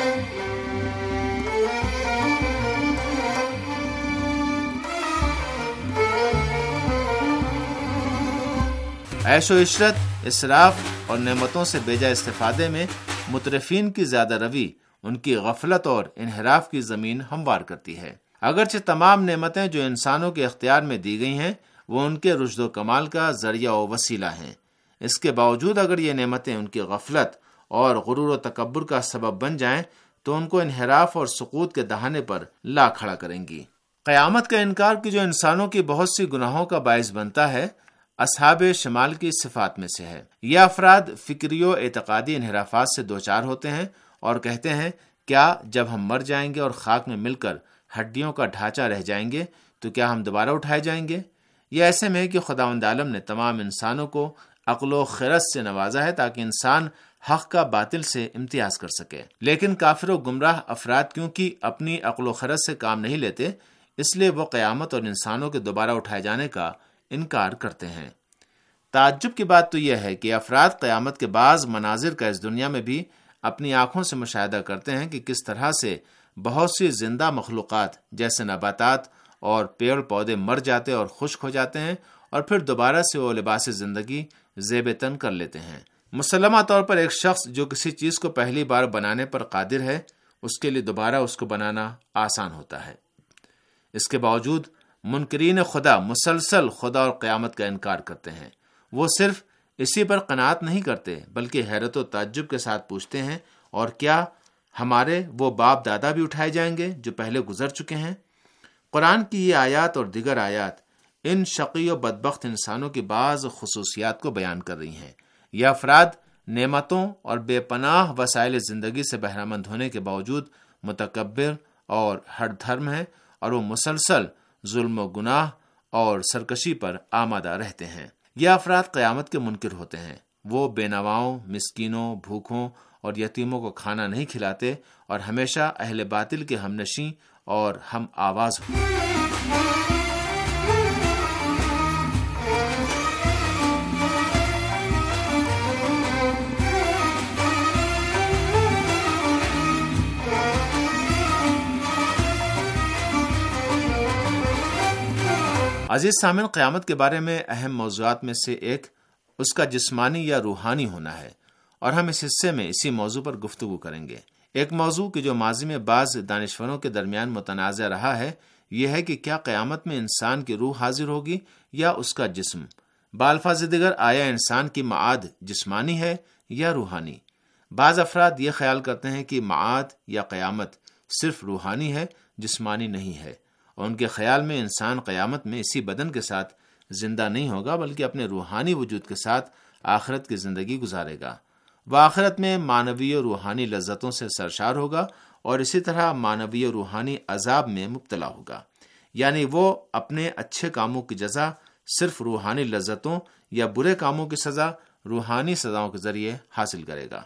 عیش و عشرت، اسراف اور نعمتوں سے بیجا استفادے میں مترفین کی زیادہ روی ان کی غفلت اور انحراف کی زمین ہموار کرتی ہے۔ اگرچہ تمام نعمتیں جو انسانوں کے اختیار میں دی گئی ہیں وہ ان کے رشد و کمال کا ذریعہ و وسیلہ ہیں، اس کے باوجود اگر یہ نعمتیں ان کی غفلت اور غرور و تکبر کا سبب بن جائیں تو ان کو انحراف اور سقوط کے دہانے پر لا کھڑا کریں گی۔ قیامت کا انکار کی جو انسانوں کی بہت سی گناہوں کا باعث بنتا ہے، اصحاب شمال کی صفات میں سے ہے۔ یہ افراد فکری و اعتقادی انحرافات سے دوچار ہوتے ہیں اور کہتے ہیں، کیا جب ہم مر جائیں گے اور خاک میں مل کر ہڈیوں کا ڈھانچہ رہ جائیں گے تو کیا ہم دوبارہ اٹھائے جائیں گے؟ یہ ایسے میں ہے کہ خداوند عالم نے تمام انسانوں کو عقل و خرد سے نوازا ہے تاکہ انسان حق کا باطل سے امتیاز کر سکے۔ لیکن کافر و گمراہ افراد کیونکہ اپنی عقل و خرد سے کام نہیں لیتے، اس لیے وہ قیامت اور انسانوں کے دوبارہ اٹھائے جانے کا انکار کرتے ہیں۔ تعجب کی بات تو یہ ہے کہ افراد قیامت کے بعض مناظر کا اس دنیا میں بھی اپنی آنکھوں سے مشاہدہ کرتے ہیں کہ کس طرح سے بہت سی زندہ مخلوقات جیسے نباتات اور پیڑ پودے مر جاتے اور خشک ہو جاتے ہیں اور پھر دوبارہ سے وہ لباس زندگی زیب تن کر لیتے ہیں۔ مسلمہ طور پر ایک شخص جو کسی چیز کو پہلی بار بنانے پر قادر ہے، اس کے لیے دوبارہ اس کو بنانا آسان ہوتا ہے۔ اس کے باوجود منکرین خدا مسلسل خدا اور قیامت کا انکار کرتے ہیں۔ وہ صرف اسی پر قناعت نہیں کرتے بلکہ حیرت و تعجب کے ساتھ پوچھتے ہیں، اور کیا ہمارے وہ باپ دادا بھی اٹھائے جائیں گے جو پہلے گزر چکے ہیں؟ قرآن کی یہ آیات اور دیگر آیات ان شقی و بدبخت انسانوں کی بعض خصوصیات کو بیان کر رہی ہیں۔ یہ افراد نعمتوں اور بے پناہ وسائل زندگی سے بہرہ مند ہونے کے باوجود متکبر اور ہٹ دھرم ہیں، اور وہ مسلسل ظلم و گناہ اور سرکشی پر آمادہ رہتے ہیں۔ یہ افراد قیامت کے منکر ہوتے ہیں۔ وہ بے نواؤں، مسکینوں، بھوکھوں اور یتیموں کو کھانا نہیں کھلاتے اور ہمیشہ اہل باطل کے ہمنشیں اور ہم آواز ہوتے ہیں۔ عزیز سامعین، قیامت کے بارے میں اہم موضوعات میں سے ایک اس کا جسمانی یا روحانی ہونا ہے، اور ہم اس حصے میں اسی موضوع پر گفتگو کریں گے۔ ایک موضوع کہ جو ماضی میں بعض دانشوروں کے درمیان متنازع رہا ہے، یہ ہے کہ کیا قیامت میں انسان کی روح حاضر ہوگی یا اس کا جسم؟ بالفاظ دیگر، آیا انسان کی معاد جسمانی ہے یا روحانی؟ بعض افراد یہ خیال کرتے ہیں کہ معاد یا قیامت صرف روحانی ہے، جسمانی نہیں ہے، اور ان کے خیال میں انسان قیامت میں اسی بدن کے ساتھ زندہ نہیں ہوگا بلکہ اپنے روحانی وجود کے ساتھ آخرت کی زندگی گزارے گا۔ وہ آخرت میں معنوی و روحانی لذتوں سے سرشار ہوگا اور اسی طرح معنوی و روحانی عذاب میں مبتلا ہوگا، یعنی وہ اپنے اچھے کاموں کی جزا صرف روحانی لذتوں یا برے کاموں کی سزا روحانی سزاؤں کے ذریعے حاصل کرے گا۔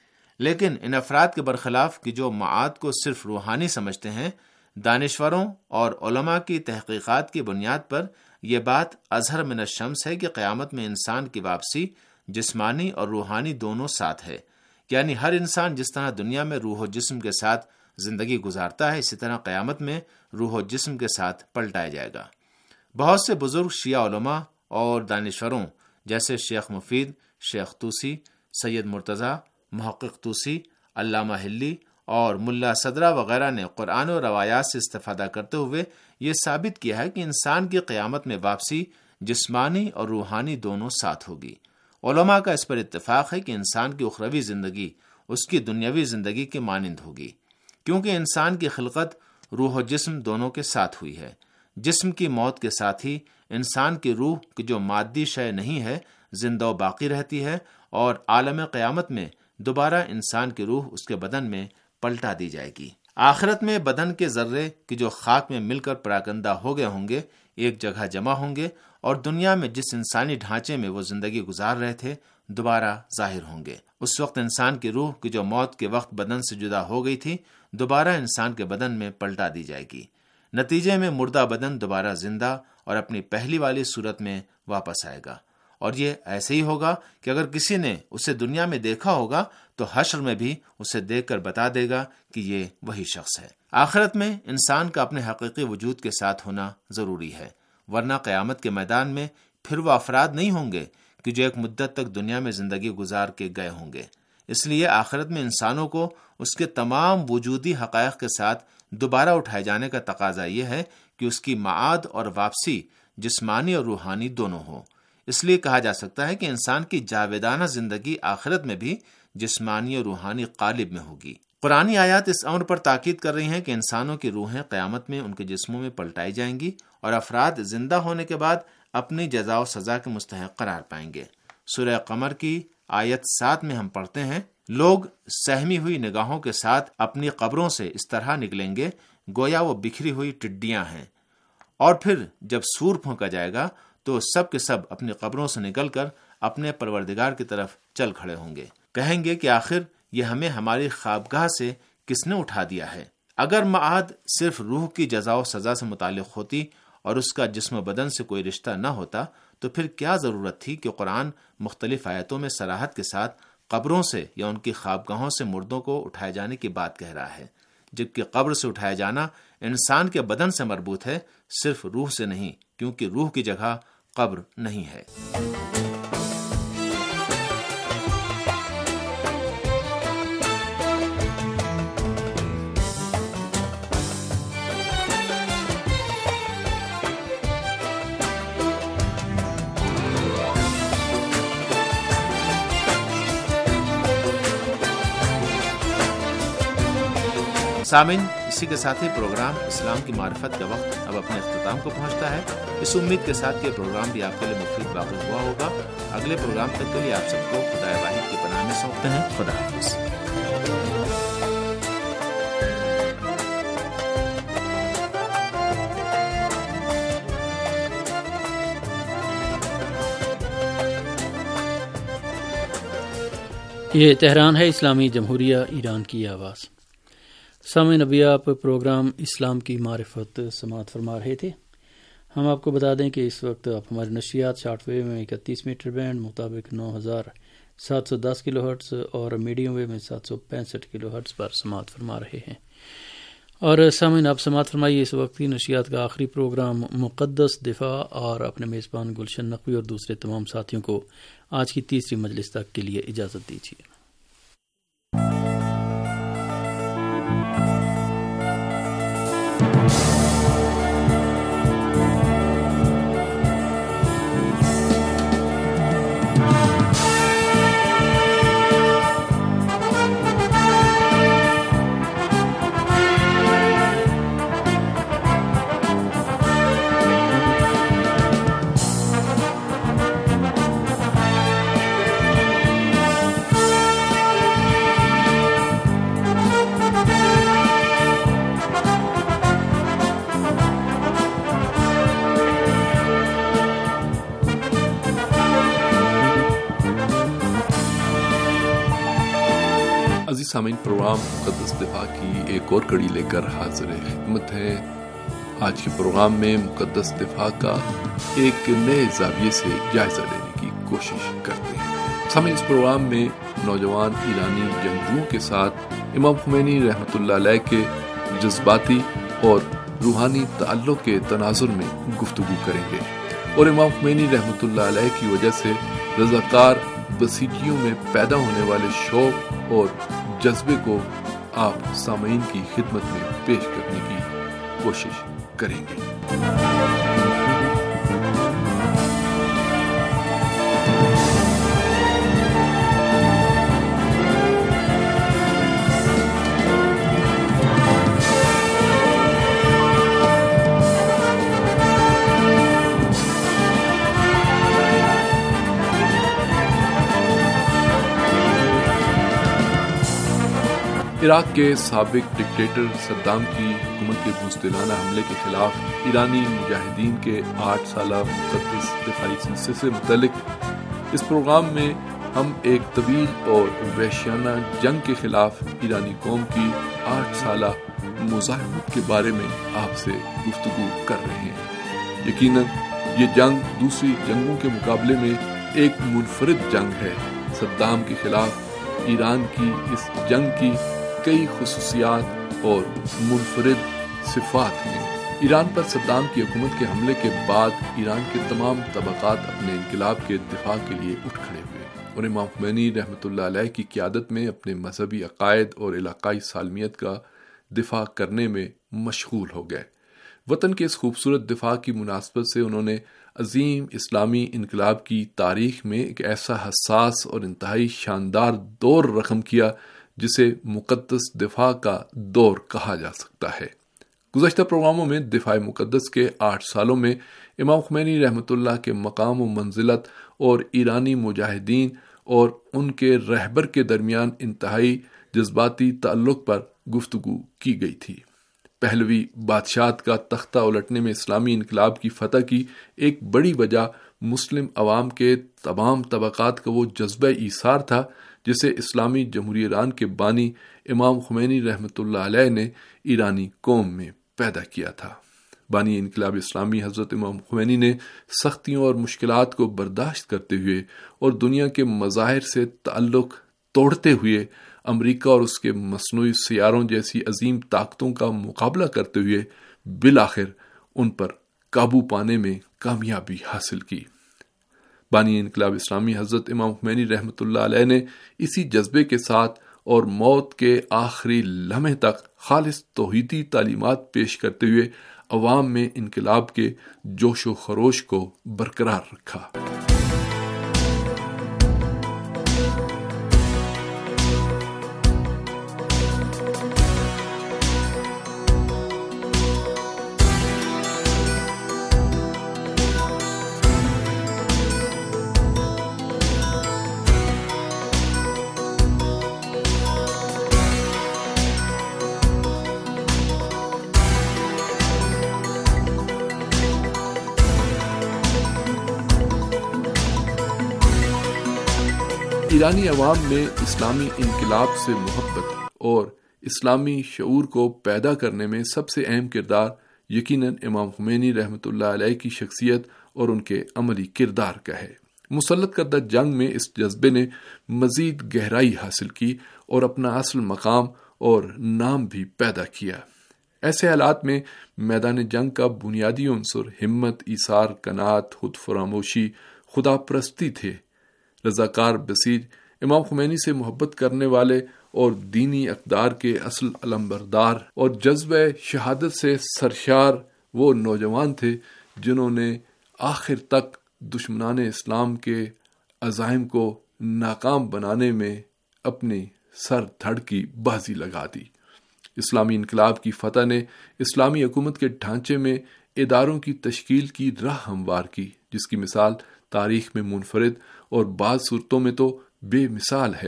لیکن ان افراد کے برخلاف کہ جو معاد کو صرف روحانی سمجھتے ہیں، دانشوروں اور علماء کی تحقیقات کی بنیاد پر یہ بات اظہر من الشمس ہے کہ قیامت میں انسان کی واپسی جسمانی اور روحانی دونوں ساتھ ہے، یعنی ہر انسان جس طرح دنیا میں روح و جسم کے ساتھ زندگی گزارتا ہے، اسی طرح قیامت میں روح و جسم کے ساتھ پلٹایا جائے گا۔ بہت سے بزرگ شیعہ علماء اور دانشوروں جیسے شیخ مفید، شیخ طوسی، سید مرتضی، محقق طوسی، علامہ حلی اور ملا صدرہ وغیرہ نے قرآن و روایات سے استفادہ کرتے ہوئے یہ ثابت کیا ہے کہ انسان کی قیامت میں واپسی جسمانی اور روحانی دونوں ساتھ ہوگی۔ علماء کا اس پر اتفاق ہے کہ انسان کی اخروی زندگی اس کی دنیاوی زندگی کے مانند ہوگی، کیونکہ انسان کی خلقت روح و جسم دونوں کے ساتھ ہوئی ہے۔ جسم کی موت کے ساتھ ہی انسان کی روح کی جو مادی شے نہیں ہے زندہ و باقی رہتی ہے، اور عالم قیامت میں دوبارہ انسان کی روح اس کے بدن میں پلٹا دی جائے گی۔ آخرت میں بدن کے ذرے کہ جو خاک میں مل کر پراکندہ ہو گئے ہوں گے ایک جگہ جمع ہوں گے، اور دنیا میں جس انسانی ڈھانچے میں وہ زندگی گزار رہے تھے دوبارہ ظاہر ہوں گے۔ اس وقت انسان کی روح کی جو موت کے وقت بدن سے جدا ہو گئی تھی دوبارہ انسان کے بدن میں پلٹا دی جائے گی۔ نتیجے میں مردہ بدن دوبارہ زندہ اور اپنی پہلی والی صورت میں واپس آئے گا، اور یہ ایسے ہی ہوگا کہ اگر کسی نے اسے دنیا میں دیکھا ہوگا تو حشر میں بھی اسے دیکھ کر بتا دے گا کہ یہ وہی شخص ہے۔ آخرت میں انسان کا اپنے حقیقی وجود کے ساتھ ہونا ضروری ہے، ورنہ قیامت کے میدان میں پھر وہ افراد نہیں ہوں گے کہ جو ایک مدت تک دنیا میں زندگی گزار کے گئے ہوں گے۔ اس لیے آخرت میں انسانوں کو اس کے تمام وجودی حقائق کے ساتھ دوبارہ اٹھائے جانے کا تقاضا یہ ہے کہ اس کی معاد اور واپسی جسمانی اور روحانی دونوں ہو۔ اس لیے کہا جا سکتا ہے کہ انسان کی جاویدانہ زندگی آخرت میں بھی جسمانی اور روحانی قالب میں ہوگی۔ قرآنی آیات اس امر پر تاکید کر رہی ہیں کہ انسانوں کی روحیں قیامت میں ان کے جسموں میں پلٹائی جائیں گی اور افراد زندہ ہونے کے بعد اپنی جزا و سزا کے مستحق قرار پائیں گے۔ سورہ قمر کی آیت سات میں ہم پڑھتے ہیں، لوگ سہمی ہوئی نگاہوں کے ساتھ اپنی قبروں سے اس طرح نکلیں گے گویا وہ بکھری ہوئی ٹڈیاں ہیں، اور پھر جب سور پھونکا جائے گا تو سب کے سب اپنی قبروں سے نکل کر اپنے پروردگار کی طرف چل کھڑے ہوں گے، کہیں گے کہ آخر یہ ہمیں ہماری خوابگاہ سے کس نے اٹھا دیا ہے۔ اگر معاد صرف روح کی جزا و سزا سے متعلق ہوتی اور اس کا جسم و بدن سے کوئی رشتہ نہ ہوتا تو پھر کیا ضرورت تھی کہ قرآن مختلف آیتوں میں صراحت کے ساتھ قبروں سے یا ان کی خوابگاہوں سے مردوں کو اٹھائے جانے کی بات کہہ رہا ہے، جبکہ قبر سے اٹھایا جانا انسان کے بدن سے مربوط ہے، صرف روح سے نہیں، کیونکہ روح کی جگہ قبر نہیں ہے۔ سامعین، اسی کے ساتھ ہی پروگرام اسلام کی معرفت کا وقت اب اپنے اختتام کو پہنچتا ہے۔ اس امید کے ساتھ کہ پروگرام بھی آپ کے لیے مفید واقع ہوا ہوگا۔ اگلے پروگرام تک کے لیے آپ سب کو خدا واحد کی پناہ میں سونپتے ہیں۔ خدا حافظ۔ یہ تہران ہے، اسلامی جمہوریہ ایران کی آواز۔ سامعین، ابھی آپ پروگرام اسلام کی معرفت سماعت فرما رہے تھے۔ ہم آپ کو بتا دیں کہ اس وقت آپ ہماری نشریات شارٹ ویو میں اکتیس میٹر بینڈ مطابق نو ہزار سات سو دس کلو ہرٹز اور میڈیم ویو میں سات سو پینسٹھ کلو ہرٹز پر سماعت فرما رہے ہیں۔ اور سامعین، آپ سماعت فرمائیے اس وقت کی نشریات کا آخری پروگرام مقدس دفاع، اور اپنے میزبان گلشن نقوی اور دوسرے تمام ساتھیوں کو آج کی تیسری مجلس تک کے لیے اجازت دیجیے۔ عزیز سامعین، پروگرام مقدس دفاع کی ایک اور کڑی لے کر حاضر خدمت ہے۔ آج کے پروگرام میں مقدس دفاع کا ایک نئے زاویے سے جائزہ لینے کی کوشش کرتے ہیں۔ سامعین، اس پروگرام میں نوجوان ایرانی جنگجوؤں کے ساتھ امام خمینی رحمۃ اللہ علیہ کے جذباتی اور روحانی تعلق کے تناظر میں گفتگو کریں گے، اور امام خمینی رحمۃ اللہ علیہ کی وجہ سے رضاکار بسیجیوں میں پیدا ہونے والے شوق اور جذبے کو آپ سامعین کی خدمت میں پیش کرنے کی کوشش کریں گے۔ عراق کے سابق ڈکٹیٹر صدام کی حکومت کے بزدلانہ حملے کے خلاف ایرانی مجاہدین کے آٹھ سالہ مقدس دفاعی سلسلے سے متعلق اس پروگرام میں ہم ایک طویل اور وحشیانہ جنگ کے خلاف ایرانی قوم کی آٹھ سالہ مزاحمت کے بارے میں آپ سے گفتگو کر رہے ہیں۔ یقیناً یہ جنگ دوسری جنگوں کے مقابلے میں ایک منفرد جنگ ہے۔ صدام کے خلاف ایران کی اس جنگ کی کئی خصوصیات اور منفرد صفات ہیں۔ ایران پر صدام کی حکومت کے حملے کے بعد ایران کے تمام طبقات اپنے انقلاب کے دفاع کے لیے اٹھ کھڑے ہوئے اور امام خمینی رحمۃ اللہ علیہ کی قیادت میں اپنے مذہبی عقائد اور علاقائی سالمیت کا دفاع کرنے میں مشغول ہو گئے۔ وطن کے اس خوبصورت دفاع کی مناسبت سے انہوں نے عظیم اسلامی انقلاب کی تاریخ میں ایک ایسا حساس اور انتہائی شاندار دور رقم کیا جسے مقدس دفاع کا دور کہا جا سکتا ہے۔ گزشتہ پروگراموں میں دفاع مقدس کے آٹھ سالوں میں امام خمینی رحمۃ اللہ کے مقام و منزلت اور ایرانی مجاہدین اور ان کے رہبر کے درمیان انتہائی جذباتی تعلق پر گفتگو کی گئی تھی۔ پہلوی بادشاہت کا تختہ الٹنے میں اسلامی انقلاب کی فتح کی ایک بڑی وجہ مسلم عوام کے تمام طبقات کا وہ جذبہ ایثار تھا جسے اسلامی جمہوریہ ایران کے بانی امام خمینی رحمۃ اللہ علیہ نے ایرانی قوم میں پیدا کیا تھا۔ بانی انقلاب اسلامی حضرت امام خمینی نے سختیوں اور مشکلات کو برداشت کرتے ہوئے اور دنیا کے مظاہر سے تعلق توڑتے ہوئے امریکہ اور اس کے مصنوعی سیاروں جیسی عظیم طاقتوں کا مقابلہ کرتے ہوئے بالآخر ان پر قابو پانے میں کامیابی حاصل کی۔ بانی انقلاب اسلامی حضرت امام خمینی رحمۃ اللہ علیہ نے اسی جذبے کے ساتھ اور موت کے آخری لمحے تک خالص توحیدی تعلیمات پیش کرتے ہوئے عوام میں انقلاب کے جوش و خروش کو برقرار رکھا۔ ایرانی عوام میں اسلامی انقلاب سے محبت اور اسلامی شعور کو پیدا کرنے میں سب سے اہم کردار یقیناً امام خمینی رحمۃ اللہ علیہ کی شخصیت اور ان کے عملی کردار کا ہے۔ مسلط کردہ جنگ میں اس جذبے نے مزید گہرائی حاصل کی اور اپنا اصل مقام اور نام بھی پیدا کیا۔ ایسے حالات میں میدان جنگ کا بنیادی عنصر ہمت، ایثار، قناعت، خود فراموشی، خدا پرستی تھے۔ رضاکار بسیج امام خمینی سے محبت کرنے والے اور دینی اقدار کے اصل علمبردار اور جذبہ شہادت سے سرشار وہ نوجوان تھے جنہوں نے آخر تک دشمنان اسلام کے عزائم کو ناکام بنانے میں اپنی سر دھڑ کی بازی لگا دی۔ اسلامی انقلاب کی فتح نے اسلامی حکومت کے ڈھانچے میں اداروں کی تشکیل کی راہ ہموار کی، جس کی مثال تاریخ میں منفرد اور بعض صورتوں میں تو بے مثال ہے۔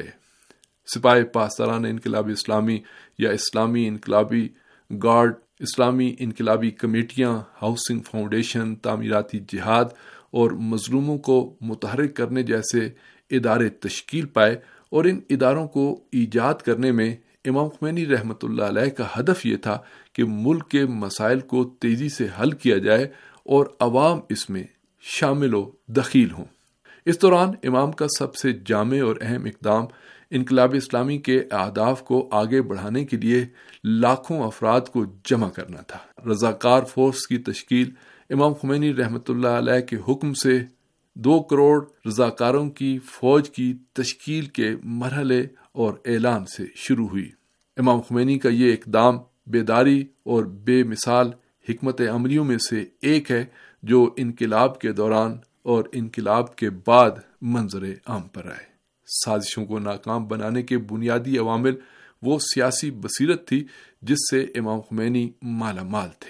سپاہ پاسداران انقلاب اسلامی یا اسلامی انقلابی گارڈ، اسلامی انقلابی کمیٹیاں، ہاؤسنگ فاؤنڈیشن، تعمیراتی جہاد اور مظلوموں کو متحرک کرنے جیسے ادارے تشکیل پائے، اور ان اداروں کو ایجاد کرنے میں امام خمینی رحمۃ اللہ علیہ کا ہدف یہ تھا کہ ملک کے مسائل کو تیزی سے حل کیا جائے اور عوام اس میں شامل و دخیل ہوں۔ اس دوران امام کا سب سے جامع اور اہم اقدام انقلاب اسلامی کے اہداف کو آگے بڑھانے کے لیے لاکھوں افراد کو جمع کرنا تھا۔ رضاکار فورس کی تشکیل امام خمینی رحمۃ اللہ علیہ کے حکم سے دو کروڑ رضاکاروں کی فوج کی تشکیل کے مرحلے اور اعلان سے شروع ہوئی۔ امام خمینی کا یہ اقدام بیداری اور بے مثال حکمت عملیوں میں سے ایک ہے جو انقلاب کے دوران اور انقلاب کے بعد منظر عام پر آئے۔ سازشوں کو ناکام بنانے کے بنیادی عوامل وہ سیاسی بصیرت تھی جس سے امام خمینی مالا مال تھے۔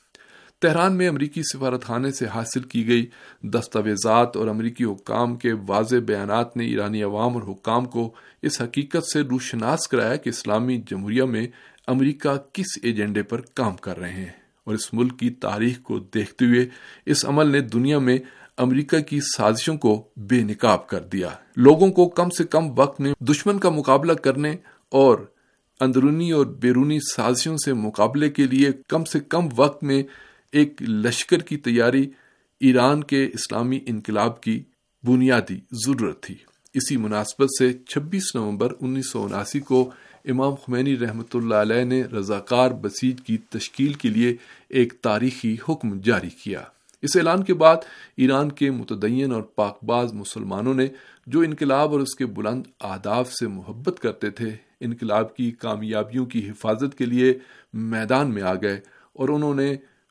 تہران میں امریکی سفارت خانے سے حاصل کی گئی دستاویزات اور امریکی حکام کے واضح بیانات نے ایرانی عوام اور حکام کو اس حقیقت سے روشناس کرایا کہ اسلامی جمہوریہ میں امریکہ کس ایجنڈے پر کام کر رہے ہیں، اور اس ملک کی تاریخ کو دیکھتے ہوئے اس عمل نے دنیا میں امریکہ کی سازشوں کو بے نقاب کر دیا۔ لوگوں کو کم سے کم وقت میں دشمن کا مقابلہ کرنے اور اندرونی اور بیرونی سازشوں سے مقابلے کے لیے کم سے کم وقت میں ایک لشکر کی تیاری ایران کے اسلامی انقلاب کی بنیادی ضرورت تھی۔ اسی مناسبت سے چھبیس نومبر انیس سو اناسی کو امام خمینی رحمۃ اللہ علیہ نے رضاکار بسیج کی تشکیل کے لیے ایک تاریخی حکم جاری کیا۔ اس اعلان کے بعد ایران کے متدین اور پاک باز مسلمانوں نے جو انقلاب اور اس کے بلند اہداف سے محبت کرتے تھے، انقلاب کی کامیابیوں کی حفاظت کے لیے میدان میں آ گئے، اور انہوں نے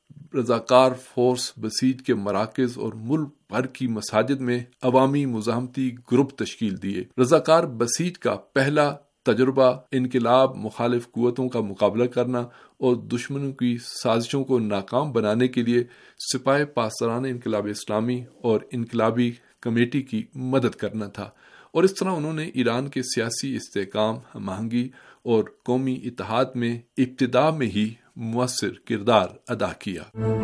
رضاکار فورس بسیج کے مراکز اور ملک بھر کی مساجد میں عوامی مزاحمتی گروپ تشکیل دیے۔ رضاکار بسیج کا پہلا تجربہ انقلاب مخالف قوتوں کا مقابلہ کرنا اور دشمنوں کی سازشوں کو ناکام بنانے کے لیے سپاہ پاسداران انقلاب اسلامی اور انقلابی کمیٹی کی مدد کرنا تھا، اور اس طرح انہوں نے ایران کے سیاسی استحکام، ہم آہنگی اور قومی اتحاد میں ابتدا میں ہی مؤثر کردار ادا کیا۔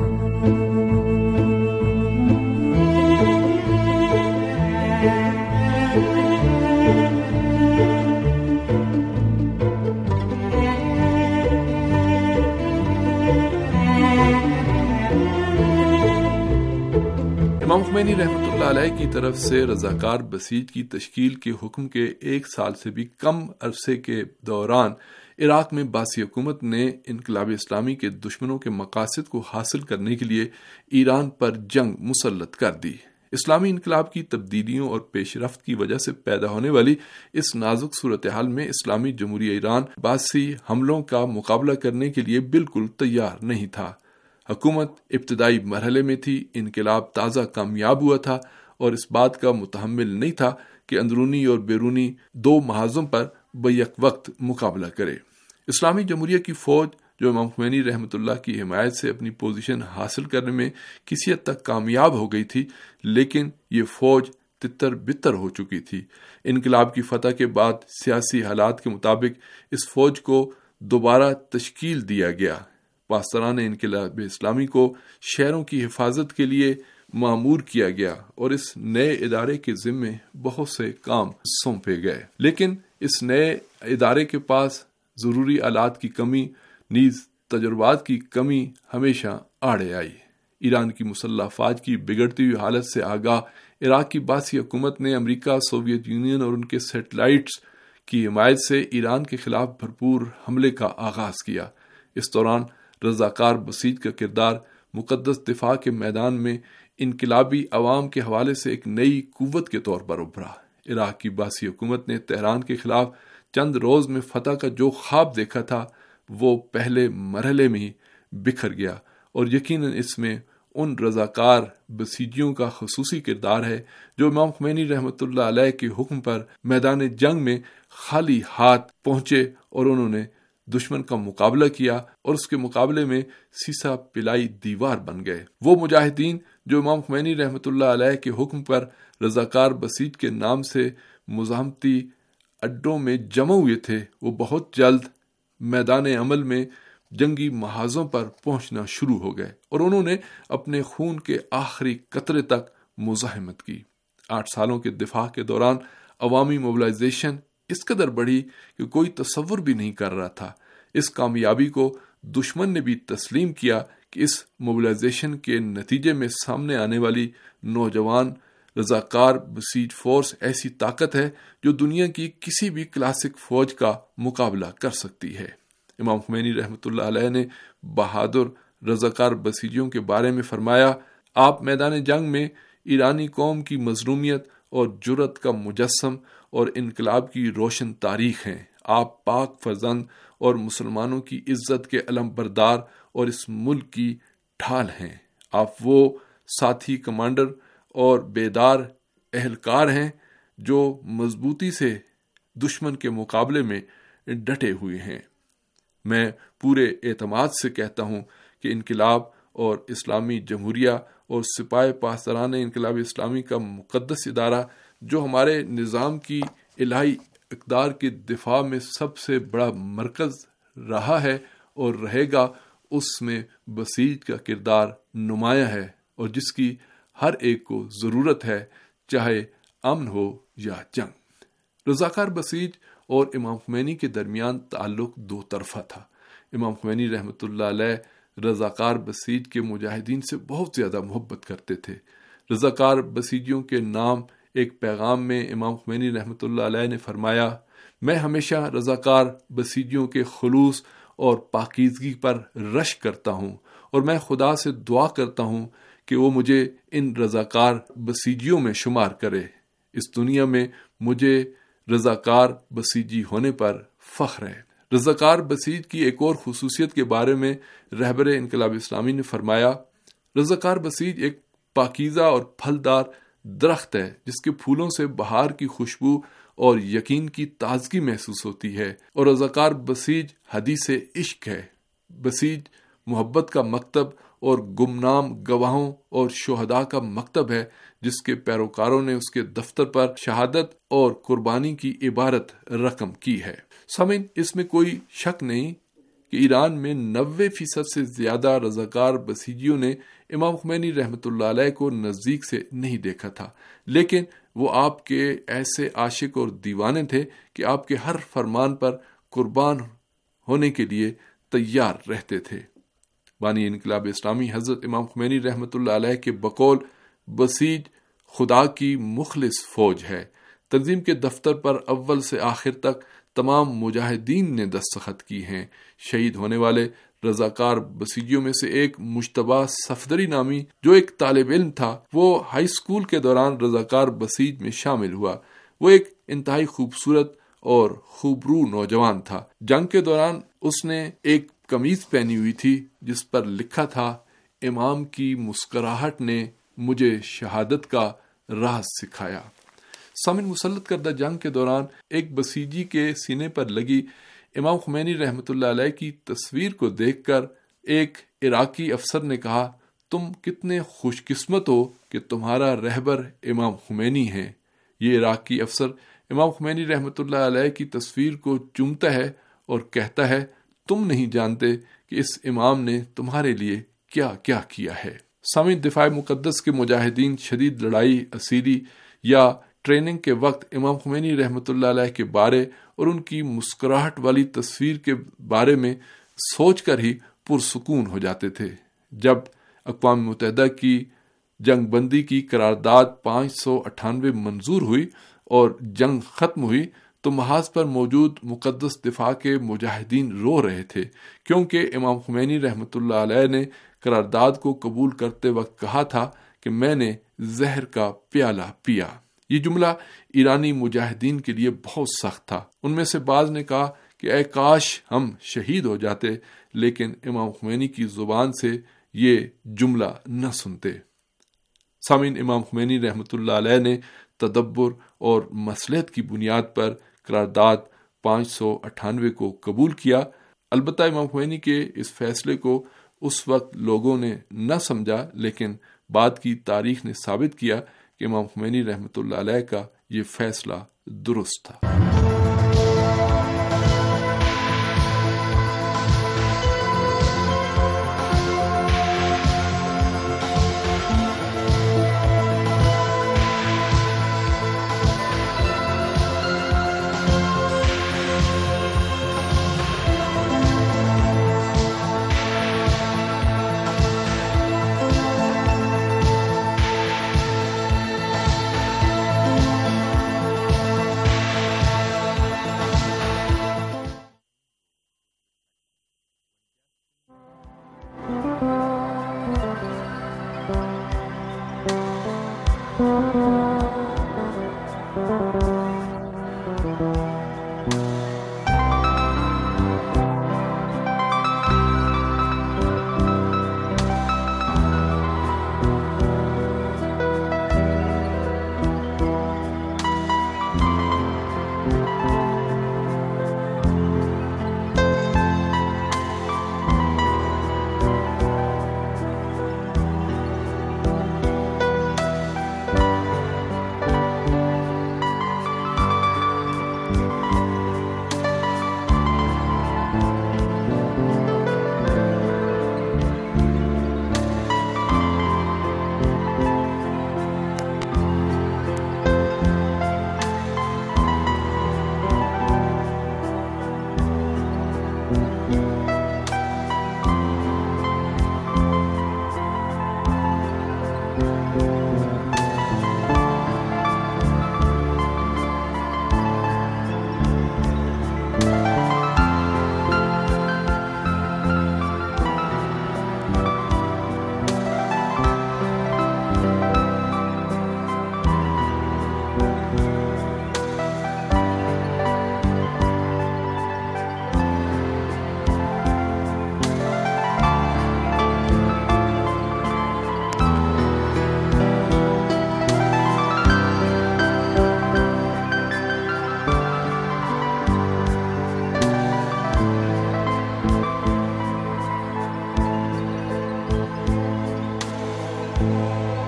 امام خمینی رحمۃ اللہ علیہ کی طرف سے رضاکار بسیج کی تشکیل کے حکم کے ایک سال سے بھی کم عرصے کے دوران عراق میں باسی حکومت نے انقلاب اسلامی کے دشمنوں کے مقاصد کو حاصل کرنے کے لیے ایران پر جنگ مسلط کر دی۔ اسلامی انقلاب کی تبدیلیوں اور پیش رفت کی وجہ سے پیدا ہونے والی اس نازک صورتحال میں اسلامی جمہوریہ ایران باسی حملوں کا مقابلہ کرنے کے لیے بالکل تیار نہیں تھا۔ حکومت ابتدائی مرحلے میں تھی، انقلاب تازہ کامیاب ہوا تھا اور اس بات کا متحمل نہیں تھا کہ اندرونی اور بیرونی دو محاذوں پر بیک وقت مقابلہ کرے۔ اسلامی جمہوریہ کی فوج جو امام خمینی رحمۃ اللہ کی حمایت سے اپنی پوزیشن حاصل کرنے میں کسی حد تک کامیاب ہو گئی تھی، لیکن یہ فوج تتر بتر ہو چکی تھی۔ انقلاب کی فتح کے بعد سیاسی حالات کے مطابق اس فوج کو دوبارہ تشکیل دیا گیا۔ پاسداران انقلاب اسلامی کو شہروں کی حفاظت کے لیے معمور کیا گیا اور اس نئے ادارے کے ذمے بہت سے کام سونپے گئے، لیکن اس نئے ادارے کے پاس ضروری آلات کی کمی نیز تجربات کی کمی ہمیشہ آڑے آئی۔ ایران کی مسلح افواج کی بگڑتی ہوئی حالت سے آگاہ عراق کی باسی حکومت نے امریکہ، سوویت یونین اور ان کے سیٹلائٹس کی حمایت سے ایران کے خلاف بھرپور حملے کا آغاز کیا۔ اس دوران رضاکار بسیج کا کردار مقدس دفاع کے میدان میں انقلابی عوام کے حوالے سے ایک نئی قوت کے طور پر ابھرا۔ عراق کی باسی حکومت نے تہران کے خلاف چند روز میں فتح کا جو خواب دیکھا تھا وہ پہلے مرحلے میں ہی بکھر گیا، اور یقیناً اس میں ان رضاکار بسیجیوں کا خصوصی کردار ہے جو امام خمینی رحمۃ اللہ علیہ کے حکم پر میدان جنگ میں خالی ہاتھ پہنچے اور انہوں نے دشمن کا مقابلہ کیا اور اس کے مقابلے میں سیسا پلائی دیوار بن گئے۔ وہ مجاہدین جو امام خمینی رحمۃ اللہ علیہ کے حکم پر رضاکار بسیج کے نام سے مزاحمتی اڈوں میں جمع ہوئے تھے، وہ بہت جلد میدان عمل میں جنگی محاذوں پر پہنچنا شروع ہو گئے اور انہوں نے اپنے خون کے آخری قطرے تک مزاحمت کی۔ آٹھ سالوں کے دفاع کے دوران عوامی موبلائزیشن اس قدر بڑھی کہ کوئی تصور بھی نہیں کر رہا تھا۔ اس کامیابی کو دشمن نے بھی تسلیم کیا کہ اس موبلائزیشن کے نتیجے میں سامنے آنے والی نوجوان رضاکار بسیج فورس ایسی طاقت ہے جو دنیا کی کسی بھی کلاسک فوج کا مقابلہ کر سکتی ہے۔ امام خمینی رحمۃ اللہ علیہ نے بہادر رضاکار بسیجیوں کے بارے میں فرمایا، آپ میدان جنگ میں ایرانی قوم کی مظلومیت اور جرأت کا مجسم اور انقلاب کی روشن تاریخ ہیں۔ آپ پاک فرزند اور مسلمانوں کی عزت کے علم بردار اور اس ملک کی ڈھال ہیں۔ آپ وہ ساتھی کمانڈر اور بیدار اہلکار ہیں جو مضبوطی سے دشمن کے مقابلے میں ڈٹے ہوئے ہیں۔ میں پورے اعتماد سے کہتا ہوں کہ انقلاب اور اسلامی جمہوریہ اور سپاہ پاسداران انقلاب اسلامی کا مقدس ادارہ جو ہمارے نظام کی الہی اقدار کے دفاع میں سب سے بڑا مرکز رہا ہے اور رہے گا، اس میں بسیج کا کردار نمایاں ہے اور جس کی ہر ایک کو ضرورت ہے، چاہے امن ہو یا جنگ۔ رضاکار بسیج اور امام خمینی کے درمیان تعلق دو طرفہ تھا۔ امام خمینی رحمۃ اللہ علیہ رضاکار بسیج کے مجاہدین سے بہت زیادہ محبت کرتے تھے۔ رضاکار بسیجیوں کے نام ایک پیغام میں امام خمینی رحمۃ اللہ علیہ نے فرمایا، میں ہمیشہ رضاکار بسیجیوں کے خلوص اور پاکیزگی پر رشک کرتا ہوں اور میں خدا سے دعا کرتا ہوں کہ وہ مجھے ان رضاکار بسیجیوں میں شمار کرے۔ اس دنیا میں مجھے رضاکار بسیجی ہونے پر فخر ہے۔ رضاکار بسیج کی ایک اور خصوصیت کے بارے میں رہبر انقلاب اسلامی نے فرمایا، رضاکار بسیج ایک پاکیزہ اور پھلدار درخت ہے جس کے پھولوں سے بہار کی خوشبو اور یقین کی تازگی محسوس ہوتی ہے، اور رضاکار بسیج حدیث عشق ہے۔ بسیج محبت کا مکتب اور گمنام گواہوں اور شہداء کا مکتب ہے جس کے پیروکاروں نے اس کے دفتر پر شہادت اور قربانی کی عبارت رقم کی ہے۔ سامعین، اس میں کوئی شک نہیں کہ ایران میں نوے فیصد سے زیادہ رضاکار بسیجیوں نے امام خمینی رحمۃ اللہ علیہ کو نزدیک سے نہیں دیکھا تھا، لیکن وہ آپ کے ایسے عاشق اور دیوانے تھے کہ آپ کے ہر فرمان پر قربان ہونے کے لیے تیار رہتے تھے۔ بانی انقلاب اسلامی حضرت امام خمینی رحمۃ اللہ علیہ کے بقول بسیج خدا کی مخلص فوج ہے۔ تنظیم کے دفتر پر اول سے آخر تک تمام مجاہدین نے دستخط کی ہیں۔ شہید ہونے والے رضاکار بسیجیوں میں سے ایک مجتبیٰ صفدری نامی جو ایک طالب علم تھا، وہ ہائی اسکول کے دوران رضاکار بسیج میں شامل ہوا۔ وہ ایک انتہائی خوبصورت اور خوبرو نوجوان تھا۔ جنگ کے دوران اس نے ایک قمیض پہنی ہوئی تھی جس پر لکھا تھا، امام کی مسکراہٹ نے مجھے شہادت کا راز سکھایا۔ سامن مسلط کردہ جنگ کے دوران ایک بسیجی کے سینے پر لگی امام خمینی رحمۃ اللہ علیہ کی تصویر کو دیکھ کر ایک عراقی افسر نے کہا، تم کتنے خوش قسمت ہو کہ تمہارا رہبر امام خمینی ہے۔ یہ عراقی افسر امام خمینی رحمۃ اللہ علیہ کی تصویر کو چومتا ہے اور کہتا ہے، تم نہیں جانتے کہ اس امام نے تمہارے لیے کیا کیا کیا ہے۔ سامعین، دفاع مقدس کے مجاہدین شدید لڑائی، اسیری یا ٹریننگ کے وقت امام خمینی رحمۃ اللہ علیہ کے بارے اور ان کی مسکراہٹ والی تصویر کے بارے میں سوچ کر ہی پرسکون ہو جاتے تھے۔ جب اقوام متحدہ کی جنگ بندی کی قرارداد پانچ سو اٹھانوے منظور ہوئی اور جنگ ختم ہوئی تو محاذ پر موجود مقدس دفاع کے مجاہدین رو رہے تھے، کیونکہ امام خمینی رحمۃ اللہ علیہ نے قرارداد کو قبول کرتے وقت کہا تھا کہ میں نے زہر کا پیالہ پیا۔ یہ جملہ ایرانی مجاہدین کے لیے بہت سخت تھا۔ ان میں سے بعض نے کہا کہ اے کاش ہم شہید ہو جاتے، لیکن امام خمینی کی زبان سے یہ جملہ نہ سنتے۔ سامعین، امام خمینی رحمۃ اللہ علیہ نے تدبر اور مصلحت کی بنیاد پر قرارداد پانچ سو اٹھانوے کو قبول کیا۔ البتہ امام خمینی کے اس فیصلے کو اس وقت لوگوں نے نہ سمجھا، لیکن بعد کی تاریخ نے ثابت کیا کہ امام خمینی رحمۃ اللہ علیہ کا یہ فیصلہ درست تھا۔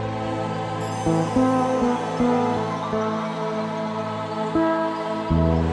Thank you.